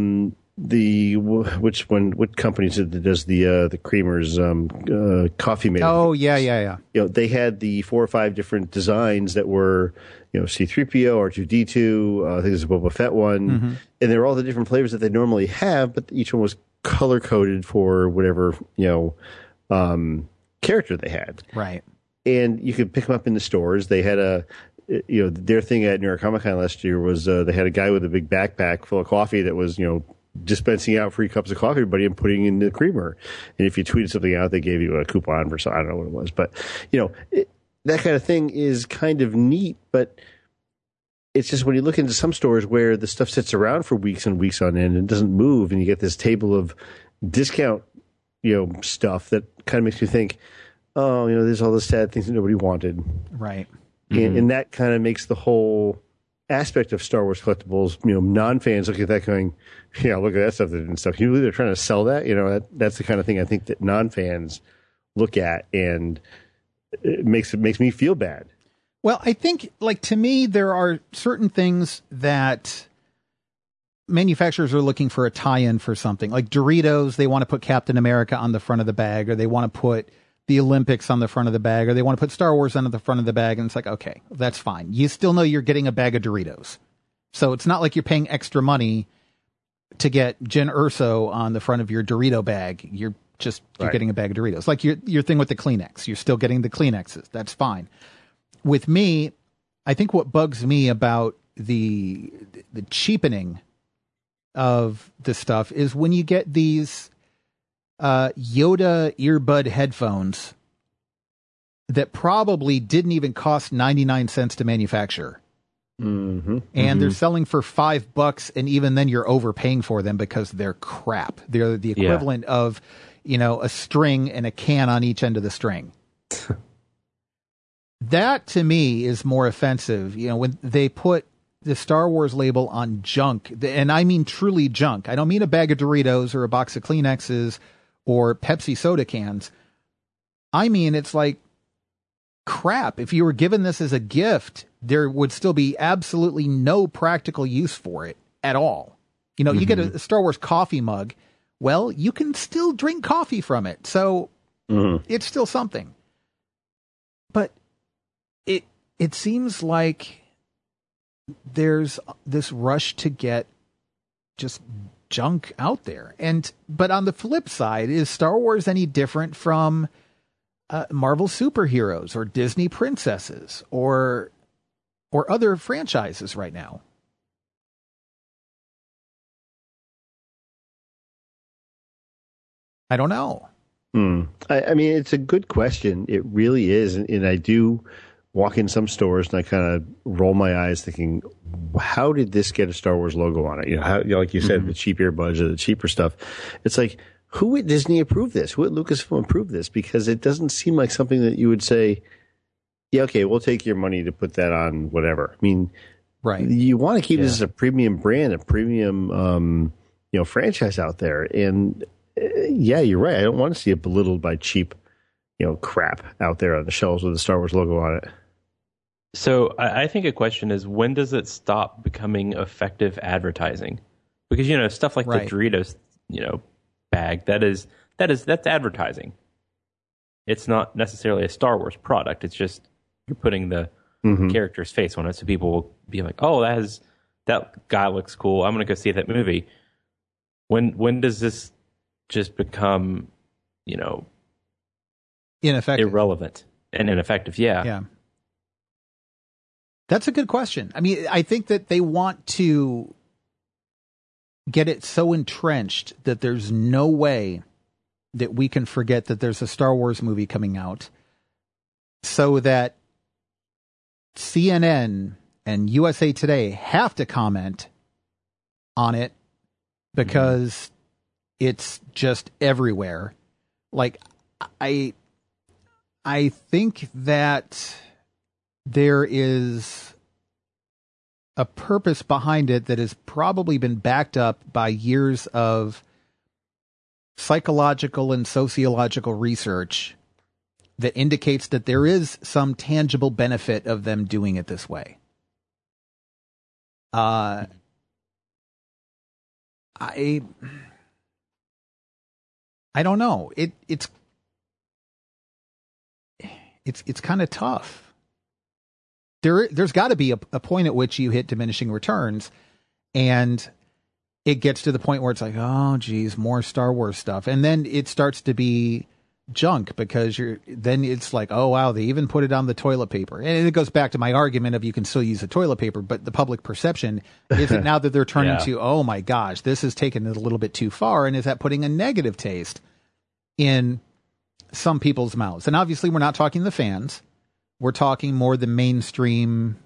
what company does the Creamers coffee maker? Oh yeah. They had the 4 or 5 different designs that were C-3PO, R2-D2. I think there's a Boba Fett one, and they're all the different flavors that they normally have, but each one was color coded for whatever character they had. Right. And you could pick them up in the stores. They had their thing at New York Comic Con last year was they had a guy with a big backpack full of coffee that was dispensing out free cups of coffee to everybody and putting in the creamer. And if you tweeted something out, they gave you a coupon for I don't know what it was, but that kind of thing is kind of neat. But it's just when you look into some stores where the stuff sits around for weeks and weeks on end and doesn't move, and you get this table of discount stuff that kind of makes you think, oh, there's all the sad things that nobody wanted. Right. And that kind of makes the whole aspect of Star Wars collectibles, non-fans look at that going, yeah, look at that stuff that didn't sell. Can you believe they're trying to sell that? That's the kind of thing I think that non-fans look at, and it makes me feel bad. Well, I think, like, to me, there are certain things that manufacturers are looking for a tie-in for something. Like Doritos, they want to put Captain America on the front of the bag, or they want to put the Olympics on the front of the bag, or they want to put Star Wars on the front of the bag. And it's like, okay, that's fine. You still know you're getting a bag of Doritos. So it's not like you're paying extra money to get Jyn Erso on the front of your Dorito bag. You're getting a bag of Doritos. Like your thing with the Kleenex. You're still getting the Kleenexes. That's fine. With me, I think what bugs me about the cheapening of the stuff is when you get these Yoda earbud headphones that probably didn't even cost 99 cents to manufacture. Mm-hmm. And they're selling for $5, and even then you're overpaying for them because they're crap. They're the equivalent of, a string and a can on each end of the string. That, to me, is more offensive. When they put the Star Wars label on junk, and I mean truly junk. I don't mean a bag of Doritos or a box of Kleenexes or Pepsi soda cans. I mean, it's like crap. If you were given this as a gift, there would still be absolutely no practical use for it at all. You get a Star Wars coffee mug. Well, you can still drink coffee from it. So it's still something. But it seems like there's this rush to get just junk out there. But on the flip side, is Star Wars any different from Marvel superheroes or Disney princesses or other franchises right now? I don't know. I mean, it's a good question. It really is. And I do walk in some stores and I kind of roll my eyes thinking, how did this get a Star Wars logo on it? Like you said, the cheap earbuds or the cheaper stuff. It's like, who at Disney approved this? Who at Lucasfilm approved this? Because it doesn't seem like something that you would say, yeah, okay, we'll take your money to put that on whatever. I mean, right. You want to keep this as a premium brand, a premium, franchise out there. And yeah, you're right. I don't want to see it belittled by cheap, crap out there on the shelves with the Star Wars logo on it. So I think a question is, when does it stop becoming effective advertising? Because, stuff like the Doritos, bag, that's advertising. It's not necessarily a Star Wars product. It's just you're putting the character's face on it, so people will be like, "Oh, that guy looks cool. I'm going to go see that movie." When does this just become, ineffective, irrelevant, and ineffective? Yeah. That's a good question. I mean, I think that they want to get it so entrenched that there's no way that we can forget that there's a Star Wars movie coming out, so that CNN and USA Today have to comment on it because it's just everywhere. Like, I think that there is a purpose behind it that has probably been backed up by years of psychological and sociological research that indicates that there is some tangible benefit of them doing it this way. I don't know. It's kind of tough. There's got to be a point at which you hit diminishing returns, and it gets to the point where it's like, oh, geez, more Star Wars stuff, and then it starts to be junk because then it's like, oh wow, they even put it on the toilet paper, and it goes back to my argument of you can still use the toilet paper, but the public perception is that now that they're turning to, oh my gosh, this is taking it a little bit too far, and is that putting a negative taste in some people's mouths? And obviously, we're not talking the fans. We're talking more the mainstream,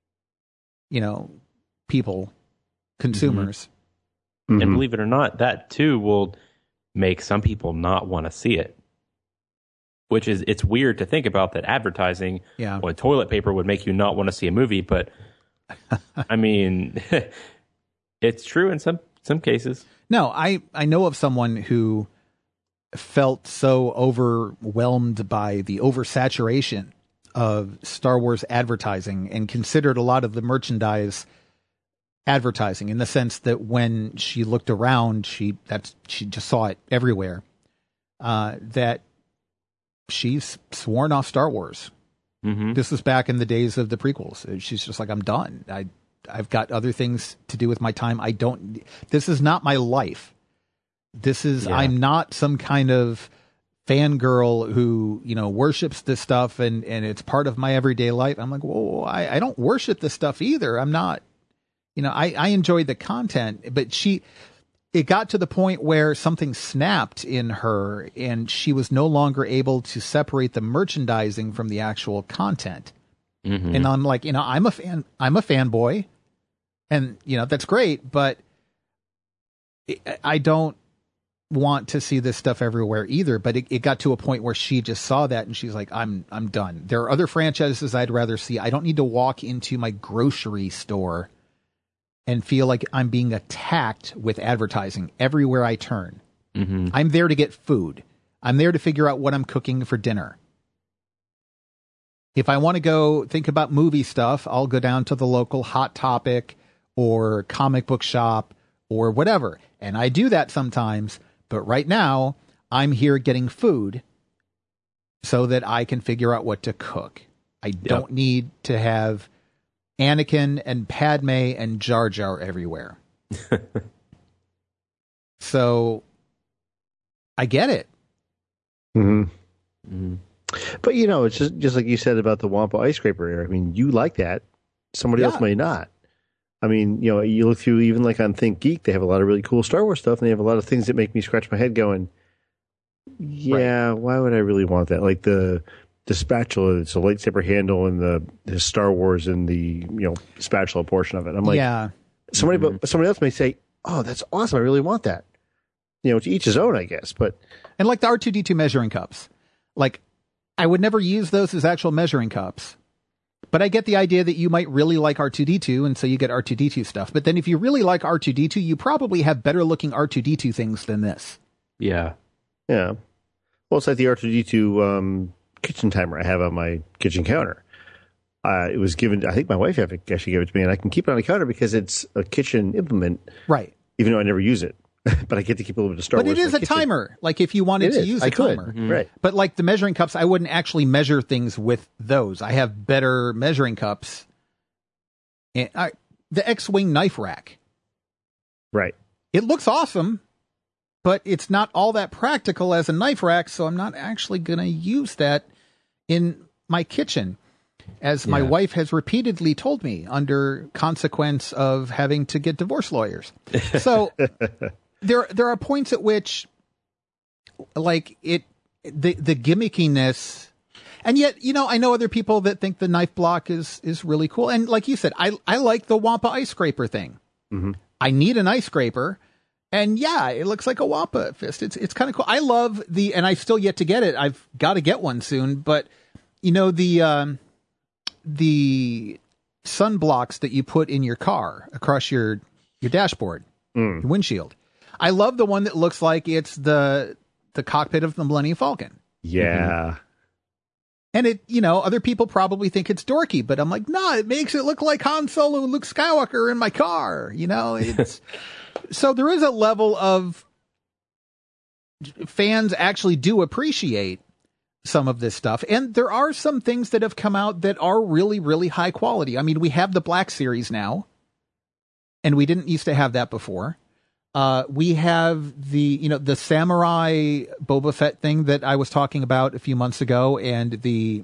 people, consumers. And believe it or not, that too will make some people not want to see it. Which is, it's weird to think about that advertising or toilet paper would make you not want to see a movie, but I mean, it's true in some cases. No, I know of someone who felt so overwhelmed by the oversaturation of Star Wars advertising and considered a lot of the merchandise advertising, in the sense that when she looked around, she just saw it everywhere. That she's sworn off Star Wars. Mm-hmm. This was back in the days of the prequels. She's just like, I'm done. I've got other things to do with my time. This is not my life. I'm not some kind of fangirl who, worships this stuff and it's part of my everyday life. I'm like, whoa, I don't worship this stuff either. I'm not, I enjoy the content, but it got to the point where something snapped in her and she was no longer able to separate the merchandising from the actual content. Mm-hmm. And I'm like, I'm a fanboy and, that's great, but I don't want to see this stuff everywhere either. But it got to a point where she just saw that and she's like, I'm done. There are other franchises I'd rather see. I don't need to walk into my grocery store and feel like I'm being attacked with advertising everywhere I turn. Mm-hmm. I'm there to get food. I'm there to figure out what I'm cooking for dinner. If I want to go think about movie stuff, I'll go down to the local Hot Topic or comic book shop or whatever. And I do that sometimes. But right now, I'm here getting food so that I can figure out what to cook. I don't need to have Anakin and Padme and Jar Jar everywhere. So I get it. Mm-hmm. Mm-hmm. But, it's just like you said about the Wampa ice scraper era. I mean, you like that. Somebody else may not. I mean, you look through, even like on Think Geek, they have a lot of really cool Star Wars stuff, and they have a lot of things that make me scratch my head going, why would I really want that? Like the spatula, it's a lightsaber handle, and the Star Wars and the, spatula portion of it. I'm like, somebody else may say, oh, that's awesome. I really want that. To each his own, I guess. And like the R2-D2 measuring cups, like I would never use those as actual measuring cups. But I get the idea that you might really like R2-D2, and so you get R2-D2 stuff. But then if you really like R2-D2, you probably have better looking R2-D2 things than this. Yeah. Yeah. Well, it's like the R2-D2 kitchen timer I have on my kitchen counter. It was given, I think my wife actually gave it to me, and I can keep it on the counter because it's a kitchen implement. Right. Even though I never use it. But I get to keep a little bit of Star Wars. But it is a timer. Like if you wanted to use a timer. Mm-hmm. Right. But like the measuring cups, I wouldn't actually measure things with those. I have better measuring cups. And the X-Wing knife rack. Right. It looks awesome, but it's not all that practical as a knife rack, so I'm not actually going to use that in my kitchen. As my wife has repeatedly told me, under consequence of having to get divorce lawyers. So there are points at which, like, the gimmickiness, and yet, I know other people that think the knife block is really cool. And like you said, I like the Wampa ice scraper thing. Mm-hmm. I need an ice scraper. And it looks like a Wampa fist. It's kind of cool. I love and I still yet to get it. I've got to get one soon, but the sun blocks that you put in your car across your dashboard, your windshield. I love the one that looks like it's the cockpit of the Millennium Falcon. Yeah. Mm-hmm. And it, other people probably think it's dorky, but I'm like, no, it makes it look like Han Solo and Luke Skywalker in my car. It's so there is a level of fans actually do appreciate some of this stuff. And there are some things that have come out that are really, really high quality. I mean, we have the Black Series now, and we didn't used to have that before. We have the Samurai Boba Fett thing that I was talking about a few months ago, and the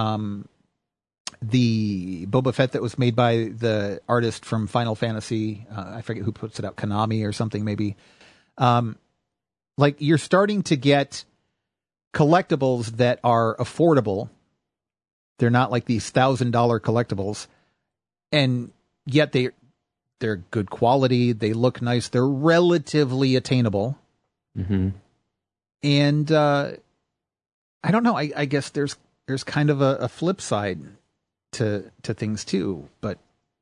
Boba Fett that was made by the artist from Final Fantasy. I forget who puts it out, Konami or something maybe. Like you're starting to get collectibles that are affordable. They're not like these $1,000 collectibles, and yet they're good quality. They look nice. They're relatively attainable. Mm-hmm. And I don't know. I guess there's kind of a flip side to things too. But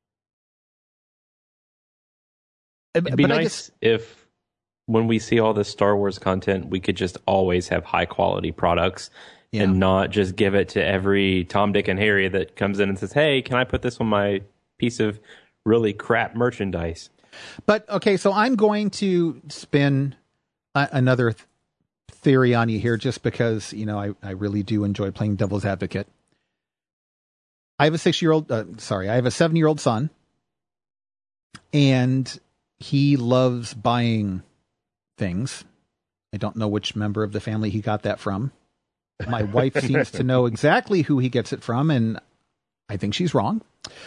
it'd be nice if, when we see all this Star Wars content, we could just always have high quality products and not just give it to every Tom, Dick, and Harry that comes in and says, hey, can I put this on my piece of really crap merchandise? But, okay, so I'm going to spin another theory on you here just because, I really do enjoy playing devil's advocate. I have a 7-year-old son, and he loves buying things. I don't know which member of the family he got that from. My wife seems to know exactly who he gets it from, and I think she's wrong.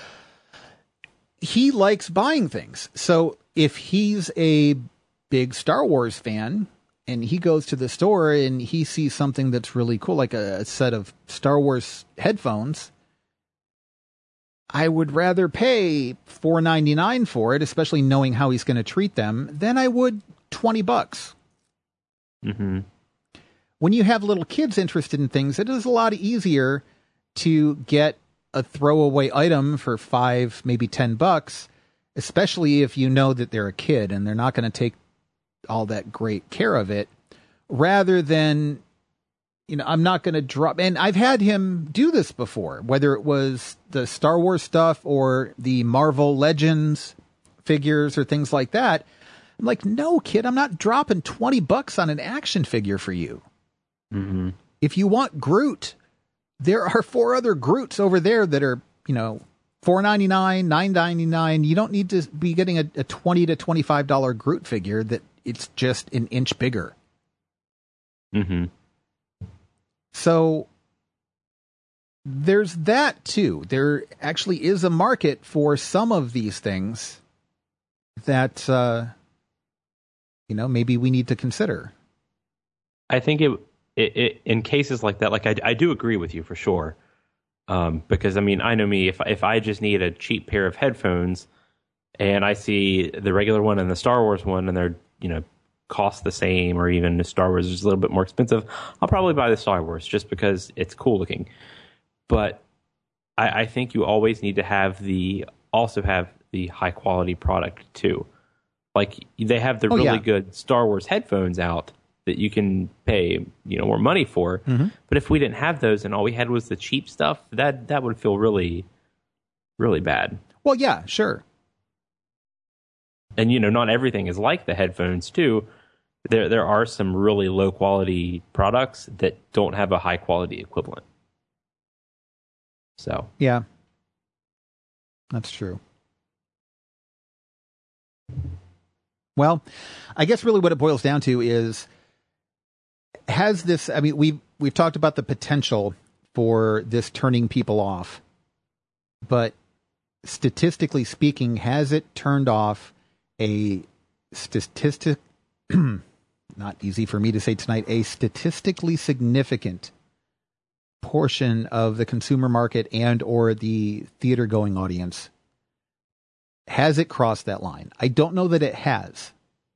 He likes buying things. So if he's a big Star Wars fan and he goes to the store and he sees something that's really cool, like a set of Star Wars headphones, I would rather pay $4.99 for it, especially knowing how he's going to treat them, than I would $20. Mm-hmm. When you have little kids interested in things, it is a lot easier to get a throwaway item for $5, maybe $10, especially if you know that they're a kid and they're not going to take all that great care of it, rather than, I'm not going to drop. And I've had him do this before, whether it was the Star Wars stuff or the Marvel Legends figures or things like that. I'm like, no, kid, I'm not dropping $20 on an action figure for you. Mm-hmm. If you want Groot, there are 4 other Groots over there that are, $4.99, $9.99. You don't need to be getting a $20 to $25 Groot figure that it's just an inch bigger. Mm-hmm. So there's that too. There actually is a market for some of these things that, maybe we need to consider. I think it in cases like that, like I do agree with you for sure. Because I know me, if I just need a cheap pair of headphones and I see the regular one and the Star Wars one and they're, cost the same, or even the Star Wars is a little bit more expensive, I'll probably buy the Star Wars just because it's cool looking. But I think you always need to also have the high quality product too. Like they have the really good Star Wars headphones out that you can pay, more money for. Mm-hmm. But if we didn't have those and all we had was the cheap stuff, that would feel really, really bad. Well, yeah, sure. And, not everything is like the headphones too. There are some really low quality products that don't have a high quality equivalent. So. Yeah. That's true. Well, I guess really what it boils down to is, has this, we've talked about the potential for this turning people off, but statistically speaking, has it turned off a not easy for me to say tonight, a statistically significant portion of the consumer market and or the theater going audience? Has it crossed that line? I don't know that it has.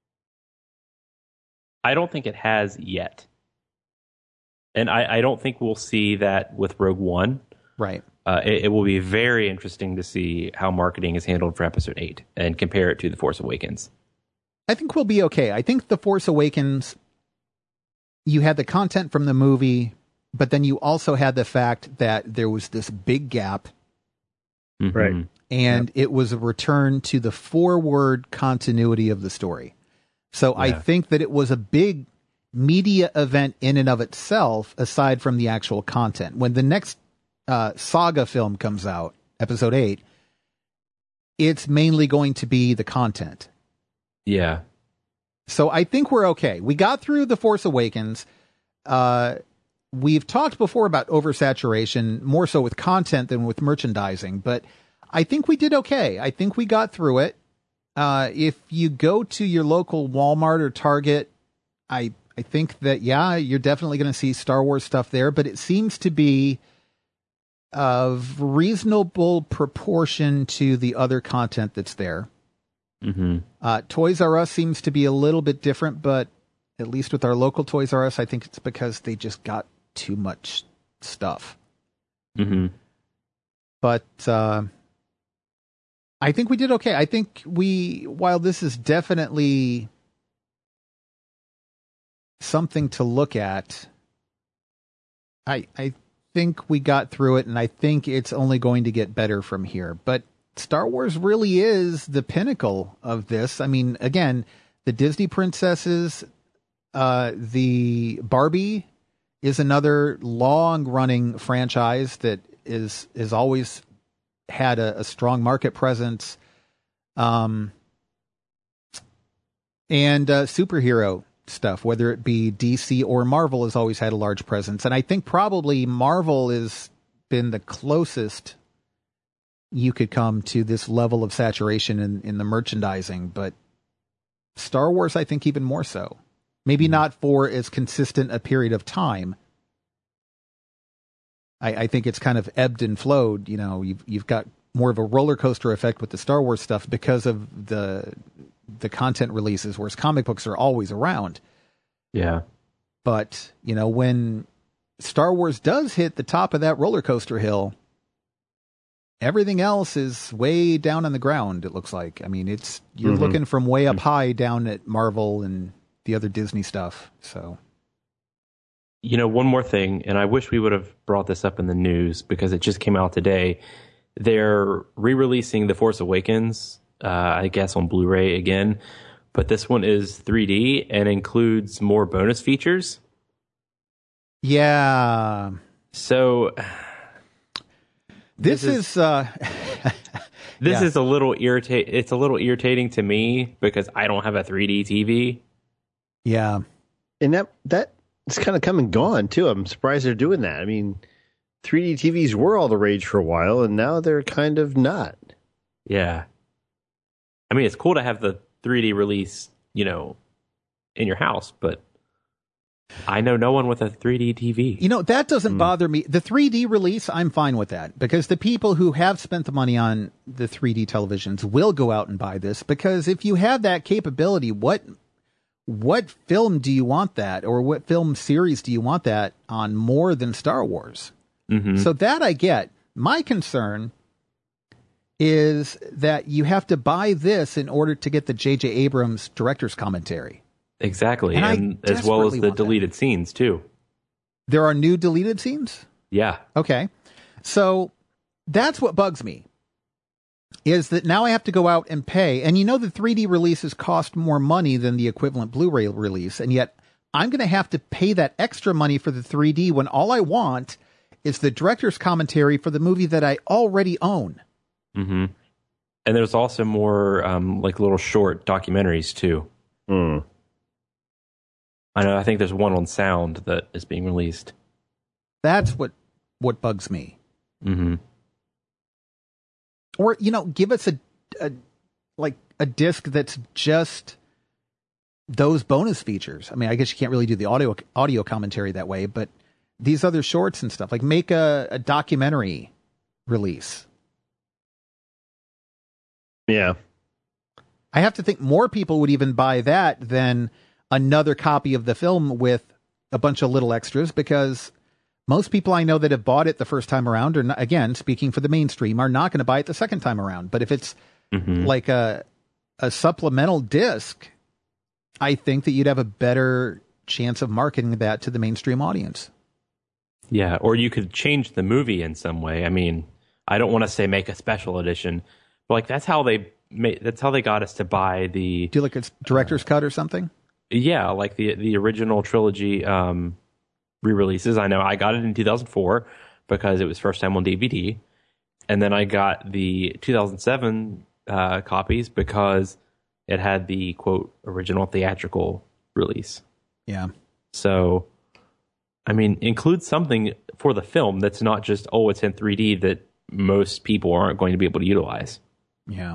I don't think it has yet. And I don't think we'll see that with Rogue One. Right. It will be very interesting to see how marketing is handled for Episode 8 and compare it to The Force Awakens. I think we'll be okay. I think The Force Awakens, you had the content from the movie, but then you also had the fact that there was this big gap. Mm-hmm. Right. And it was a return to the forward continuity of the story. So I think that it was a big media event in and of itself, aside from the actual content. When the next saga film comes out, Episode 8, it's mainly going to be the content. Yeah. So I think we're okay. We got through The Force Awakens. We've talked before about oversaturation, more so with content than with merchandising, but I think we did okay. I think we got through it. If you go to your local Walmart or Target, I think that, you're definitely going to see Star Wars stuff there, but it seems to be of reasonable proportion to the other content that's there. Mm-hmm. Toys R Us seems to be a little bit different, but at least with our local Toys R Us, I think it's because they just got too much stuff. Mm-hmm. But I think we did okay. I think while this is definitely something to look at, I think we got through it, and I think it's only going to get better from here. But Star Wars really is the pinnacle of this. I mean, again, the Disney princesses, the Barbie is another long-running franchise that is always had a strong market presence, and superhero stuff, whether it be DC or Marvel, has always had a large presence. And I think probably Marvel has been the closest you could come to this level of saturation in the merchandising, but Star Wars, I think, even more so. Maybe not for as consistent a period of time. I think it's kind of ebbed and flowed. You know, you've got more of a roller coaster effect with the Star Wars stuff because of the content releases, whereas comic books are always around. Yeah. But, you know, when Star Wars does hit the top of that roller coaster hill, everything else is way down on the ground, it looks like. I mean, you're looking from way up high down at Marvel and the other Disney stuff. So, you know, one more thing, and I wish we would have brought this up in the news because it just came out today. They're re-releasing The Force Awakens, I guess on Blu-ray again, but this one is 3D and includes more bonus features. Yeah. So this is this is a little irritating. It's a little irritating to me because I don't have a 3D TV. Yeah. And that it's kind of come and gone too. I'm surprised they're doing that. I mean, 3D TVs were all the rage for a while, and now they're kind of not. Yeah. I mean, it's cool to have the 3D release, you know, in your house, but I know no one with a 3D TV. You know, that doesn't bother me. The 3D release, I'm fine with that, because the people who have spent the money on the 3D televisions will go out and buy this, because if you have that capability, what film do you want that, or what film series do you want that on more than Star Wars? Mm-hmm. So that I get. My concern is that you have to buy this in order to get the J.J. Abrams director's commentary. Exactly, and as well as the deleted scenes, too. There are new deleted scenes? Yeah. Okay. So that's what bugs me, is that now I have to go out and pay. And you know, the 3D releases cost more money than the equivalent Blu-ray release, and yet I'm going to have to pay that extra money for the 3D when all I want is the director's commentary for the movie that I already own. Mm-hmm. And there's also more like little short documentaries, too. Mm. I know. I think there's one on sound that is being released. That's what bugs me. Mm-hmm. Or, you know, give us a disc that's just those bonus features. I mean, I guess you can't really do the audio commentary that way, but these other shorts and stuff, like make a documentary release. Yeah. I have to think more people would even buy that than another copy of the film with a bunch of little extras, because most people I know that have bought it the first time around, or not, again, speaking for the mainstream, are not going to buy it the second time around. But if it's like a supplemental disc, I think that you'd have a better chance of marketing that to the mainstream audience. Yeah, or you could change the movie in some way. I mean, I don't want to say make a special edition, but like that's how they got us to buy the... Do you like a director's cut or something? Yeah, like the original trilogy re-releases. I know I got it in 2004 because it was first time on DVD, and then I got the 2007 copies because it had the quote original theatrical release. Yeah. So, I mean, include something for the film that's not just, oh, it's in 3D that most people aren't going to be able to utilize. Yeah.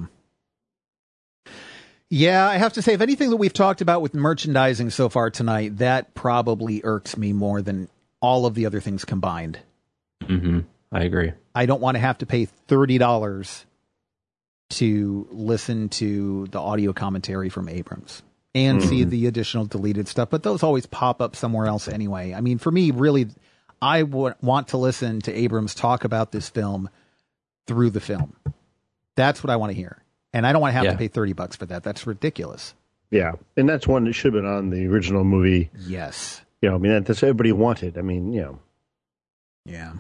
Yeah, I have to say, if anything that we've talked about with merchandising so far tonight, that probably irks me more than all of the other things combined. Mm-hmm. I agree. I don't want to have to pay $30 to listen to the audio commentary from Abrams and see the additional deleted stuff, but those always pop up somewhere else anyway. I mean, for me, really, I want to listen to Abrams talk about this film through the film. That's what I want to hear. And I don't want to have to pay $30 for that. That's ridiculous. Yeah. And that's one that should have been on the original movie. Yes. You know, I mean, that's what everybody wanted. I mean, you know, Yeah.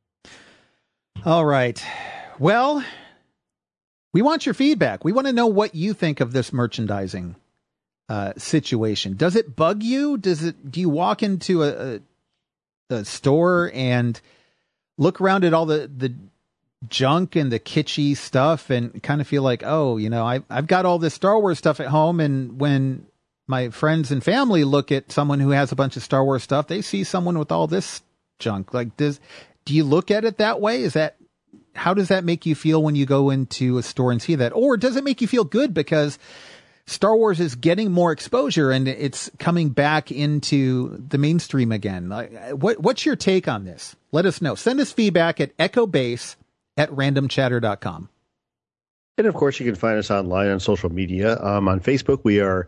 All right. Well, we want your feedback. We want to know what you think of this merchandising situation. Does it bug you? Do you walk into a store and look around at all the junk and the kitschy stuff and kind of feel like, oh, I've got all this Star Wars stuff at home, and when my friends and family look at someone who has a bunch of Star Wars stuff, they see someone with all this junk. Like, do you look at it that way? How does that make you feel when you go into a store and see that? Or does it make you feel good because Star Wars is getting more exposure and it's coming back into the mainstream again? What's your take on this? Let us know. Send us feedback at echobase@randomchatter.com. And of course, you can find us online on social media. On Facebook, we are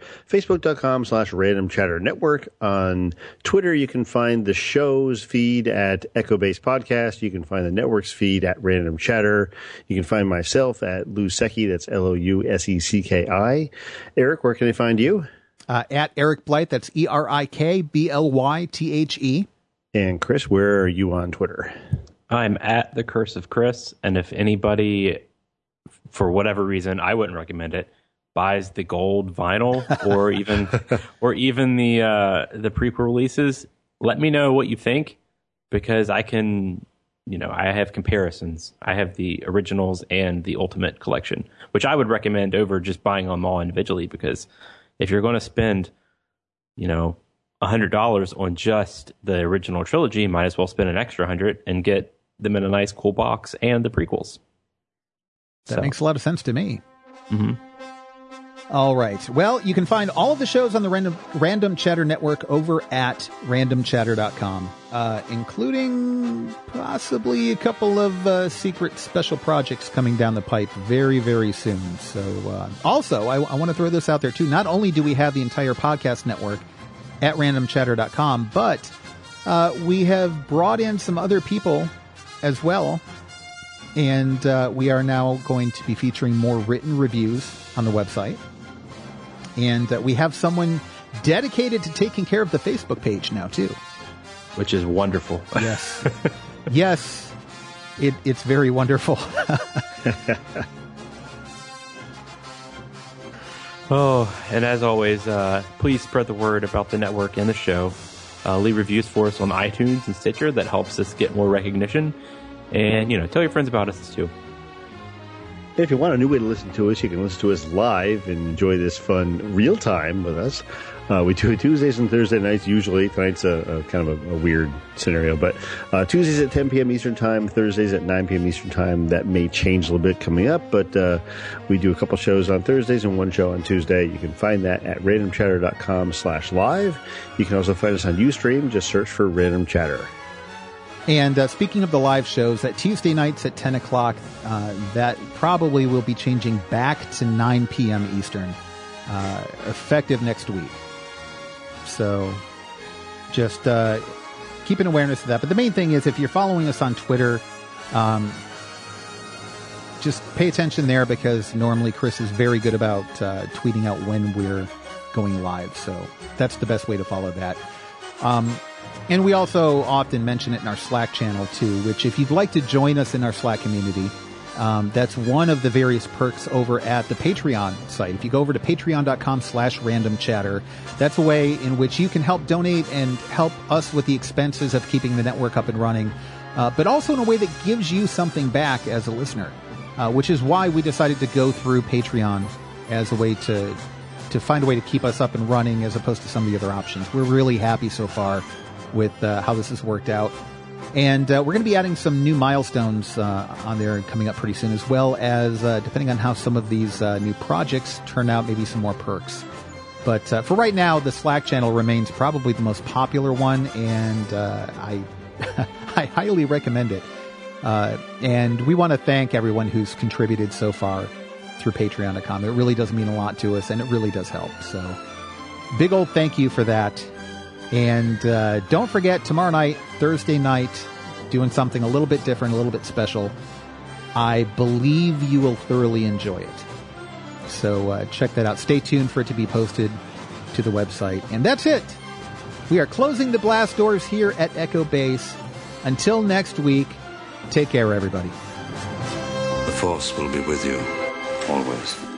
facebook.com/randomchatternetwork. On Twitter, you can find the show's feed at EchoBase Podcast. You can find the network's feed at Random Chatter. You can find myself at Lou Secchi. That's Lousecki. Eric, where can they find you? At Eric Blythe. That's ErikBlythe. And Chris, where are you on Twitter? I'm at The Curse of Chris. And if anybody, for whatever reason, I wouldn't recommend it, buys the gold vinyl or even the prequel releases, let me know what you think, because I can, I have comparisons. I have the originals and the Ultimate Collection, which I would recommend over just buying them all individually, because if you're going to spend, $100 on just the original trilogy, you might as well spend an extra $100 and get them in a nice cool box and the prequels. That makes a lot of sense to me. Mm-hmm. All right. Well, you can find all of the shows on the Random Chatter Network over at randomchatter.com, including possibly a couple of secret special projects coming down the pipe very, very soon. So also, I want to throw this out there, too. Not only do we have the entire podcast network at randomchatter.com, but we have brought in some other people as well. And we are now going to be featuring more written reviews on the website. And we have someone dedicated to taking care of the Facebook page now, too. Which is wonderful. Yes. Yes. It's very wonderful. Oh, and as always, please spread the word about the network and the show. Leave reviews for us on iTunes and Stitcher. That helps us get more recognition. And, tell your friends about us, too. If you want a new way to listen to us, you can listen to us live and enjoy this fun real time with us. We do it Tuesdays and Thursday nights, usually. Tonight's a kind of a weird scenario, but Tuesdays at 10 p.m. Eastern Time, Thursdays at 9 p.m. Eastern Time. That may change a little bit coming up, but we do a couple shows on Thursdays and one show on Tuesday. You can find that at randomchatter.com/live. You can also find us on Ustream. Just search for Random Chatter. And speaking of the live shows, that Tuesday nights at 10 o'clock, that probably will be changing back to 9 p.m. Eastern, effective next week. So just keep an awareness of that. But the main thing is, if you're following us on Twitter, just pay attention there, because normally Chris is very good about tweeting out when we're going live. So that's the best way to follow that. And we also often mention it in our Slack channel, too, which if you'd like to join us in our Slack community, that's one of the various perks over at the Patreon site. If you go over to patreon.com/randomchatter, that's a way in which you can help donate and help us with the expenses of keeping the network up and running, but also in a way that gives you something back as a listener, which is why we decided to go through Patreon as a way to find a way to keep us up and running as opposed to some of the other options. We're really happy so far with how this has worked out. And we're going to be adding some new milestones on there coming up pretty soon, as well as, depending on how some of these new projects turn out, maybe some more perks. But for right now, the Slack channel remains probably the most popular one, and I highly recommend it. And we want to thank everyone who's contributed so far through Patreon.com. It really does mean a lot to us, and it really does help. So big old thank you for that. And don't forget, tomorrow night, Thursday night, doing something a little bit different, a little bit special. I believe you will thoroughly enjoy it. So check that out. Stay tuned for it to be posted to the website. And that's it. We are closing the blast doors here at Echo Base. Until next week, take care, everybody. The Force will be with you, always.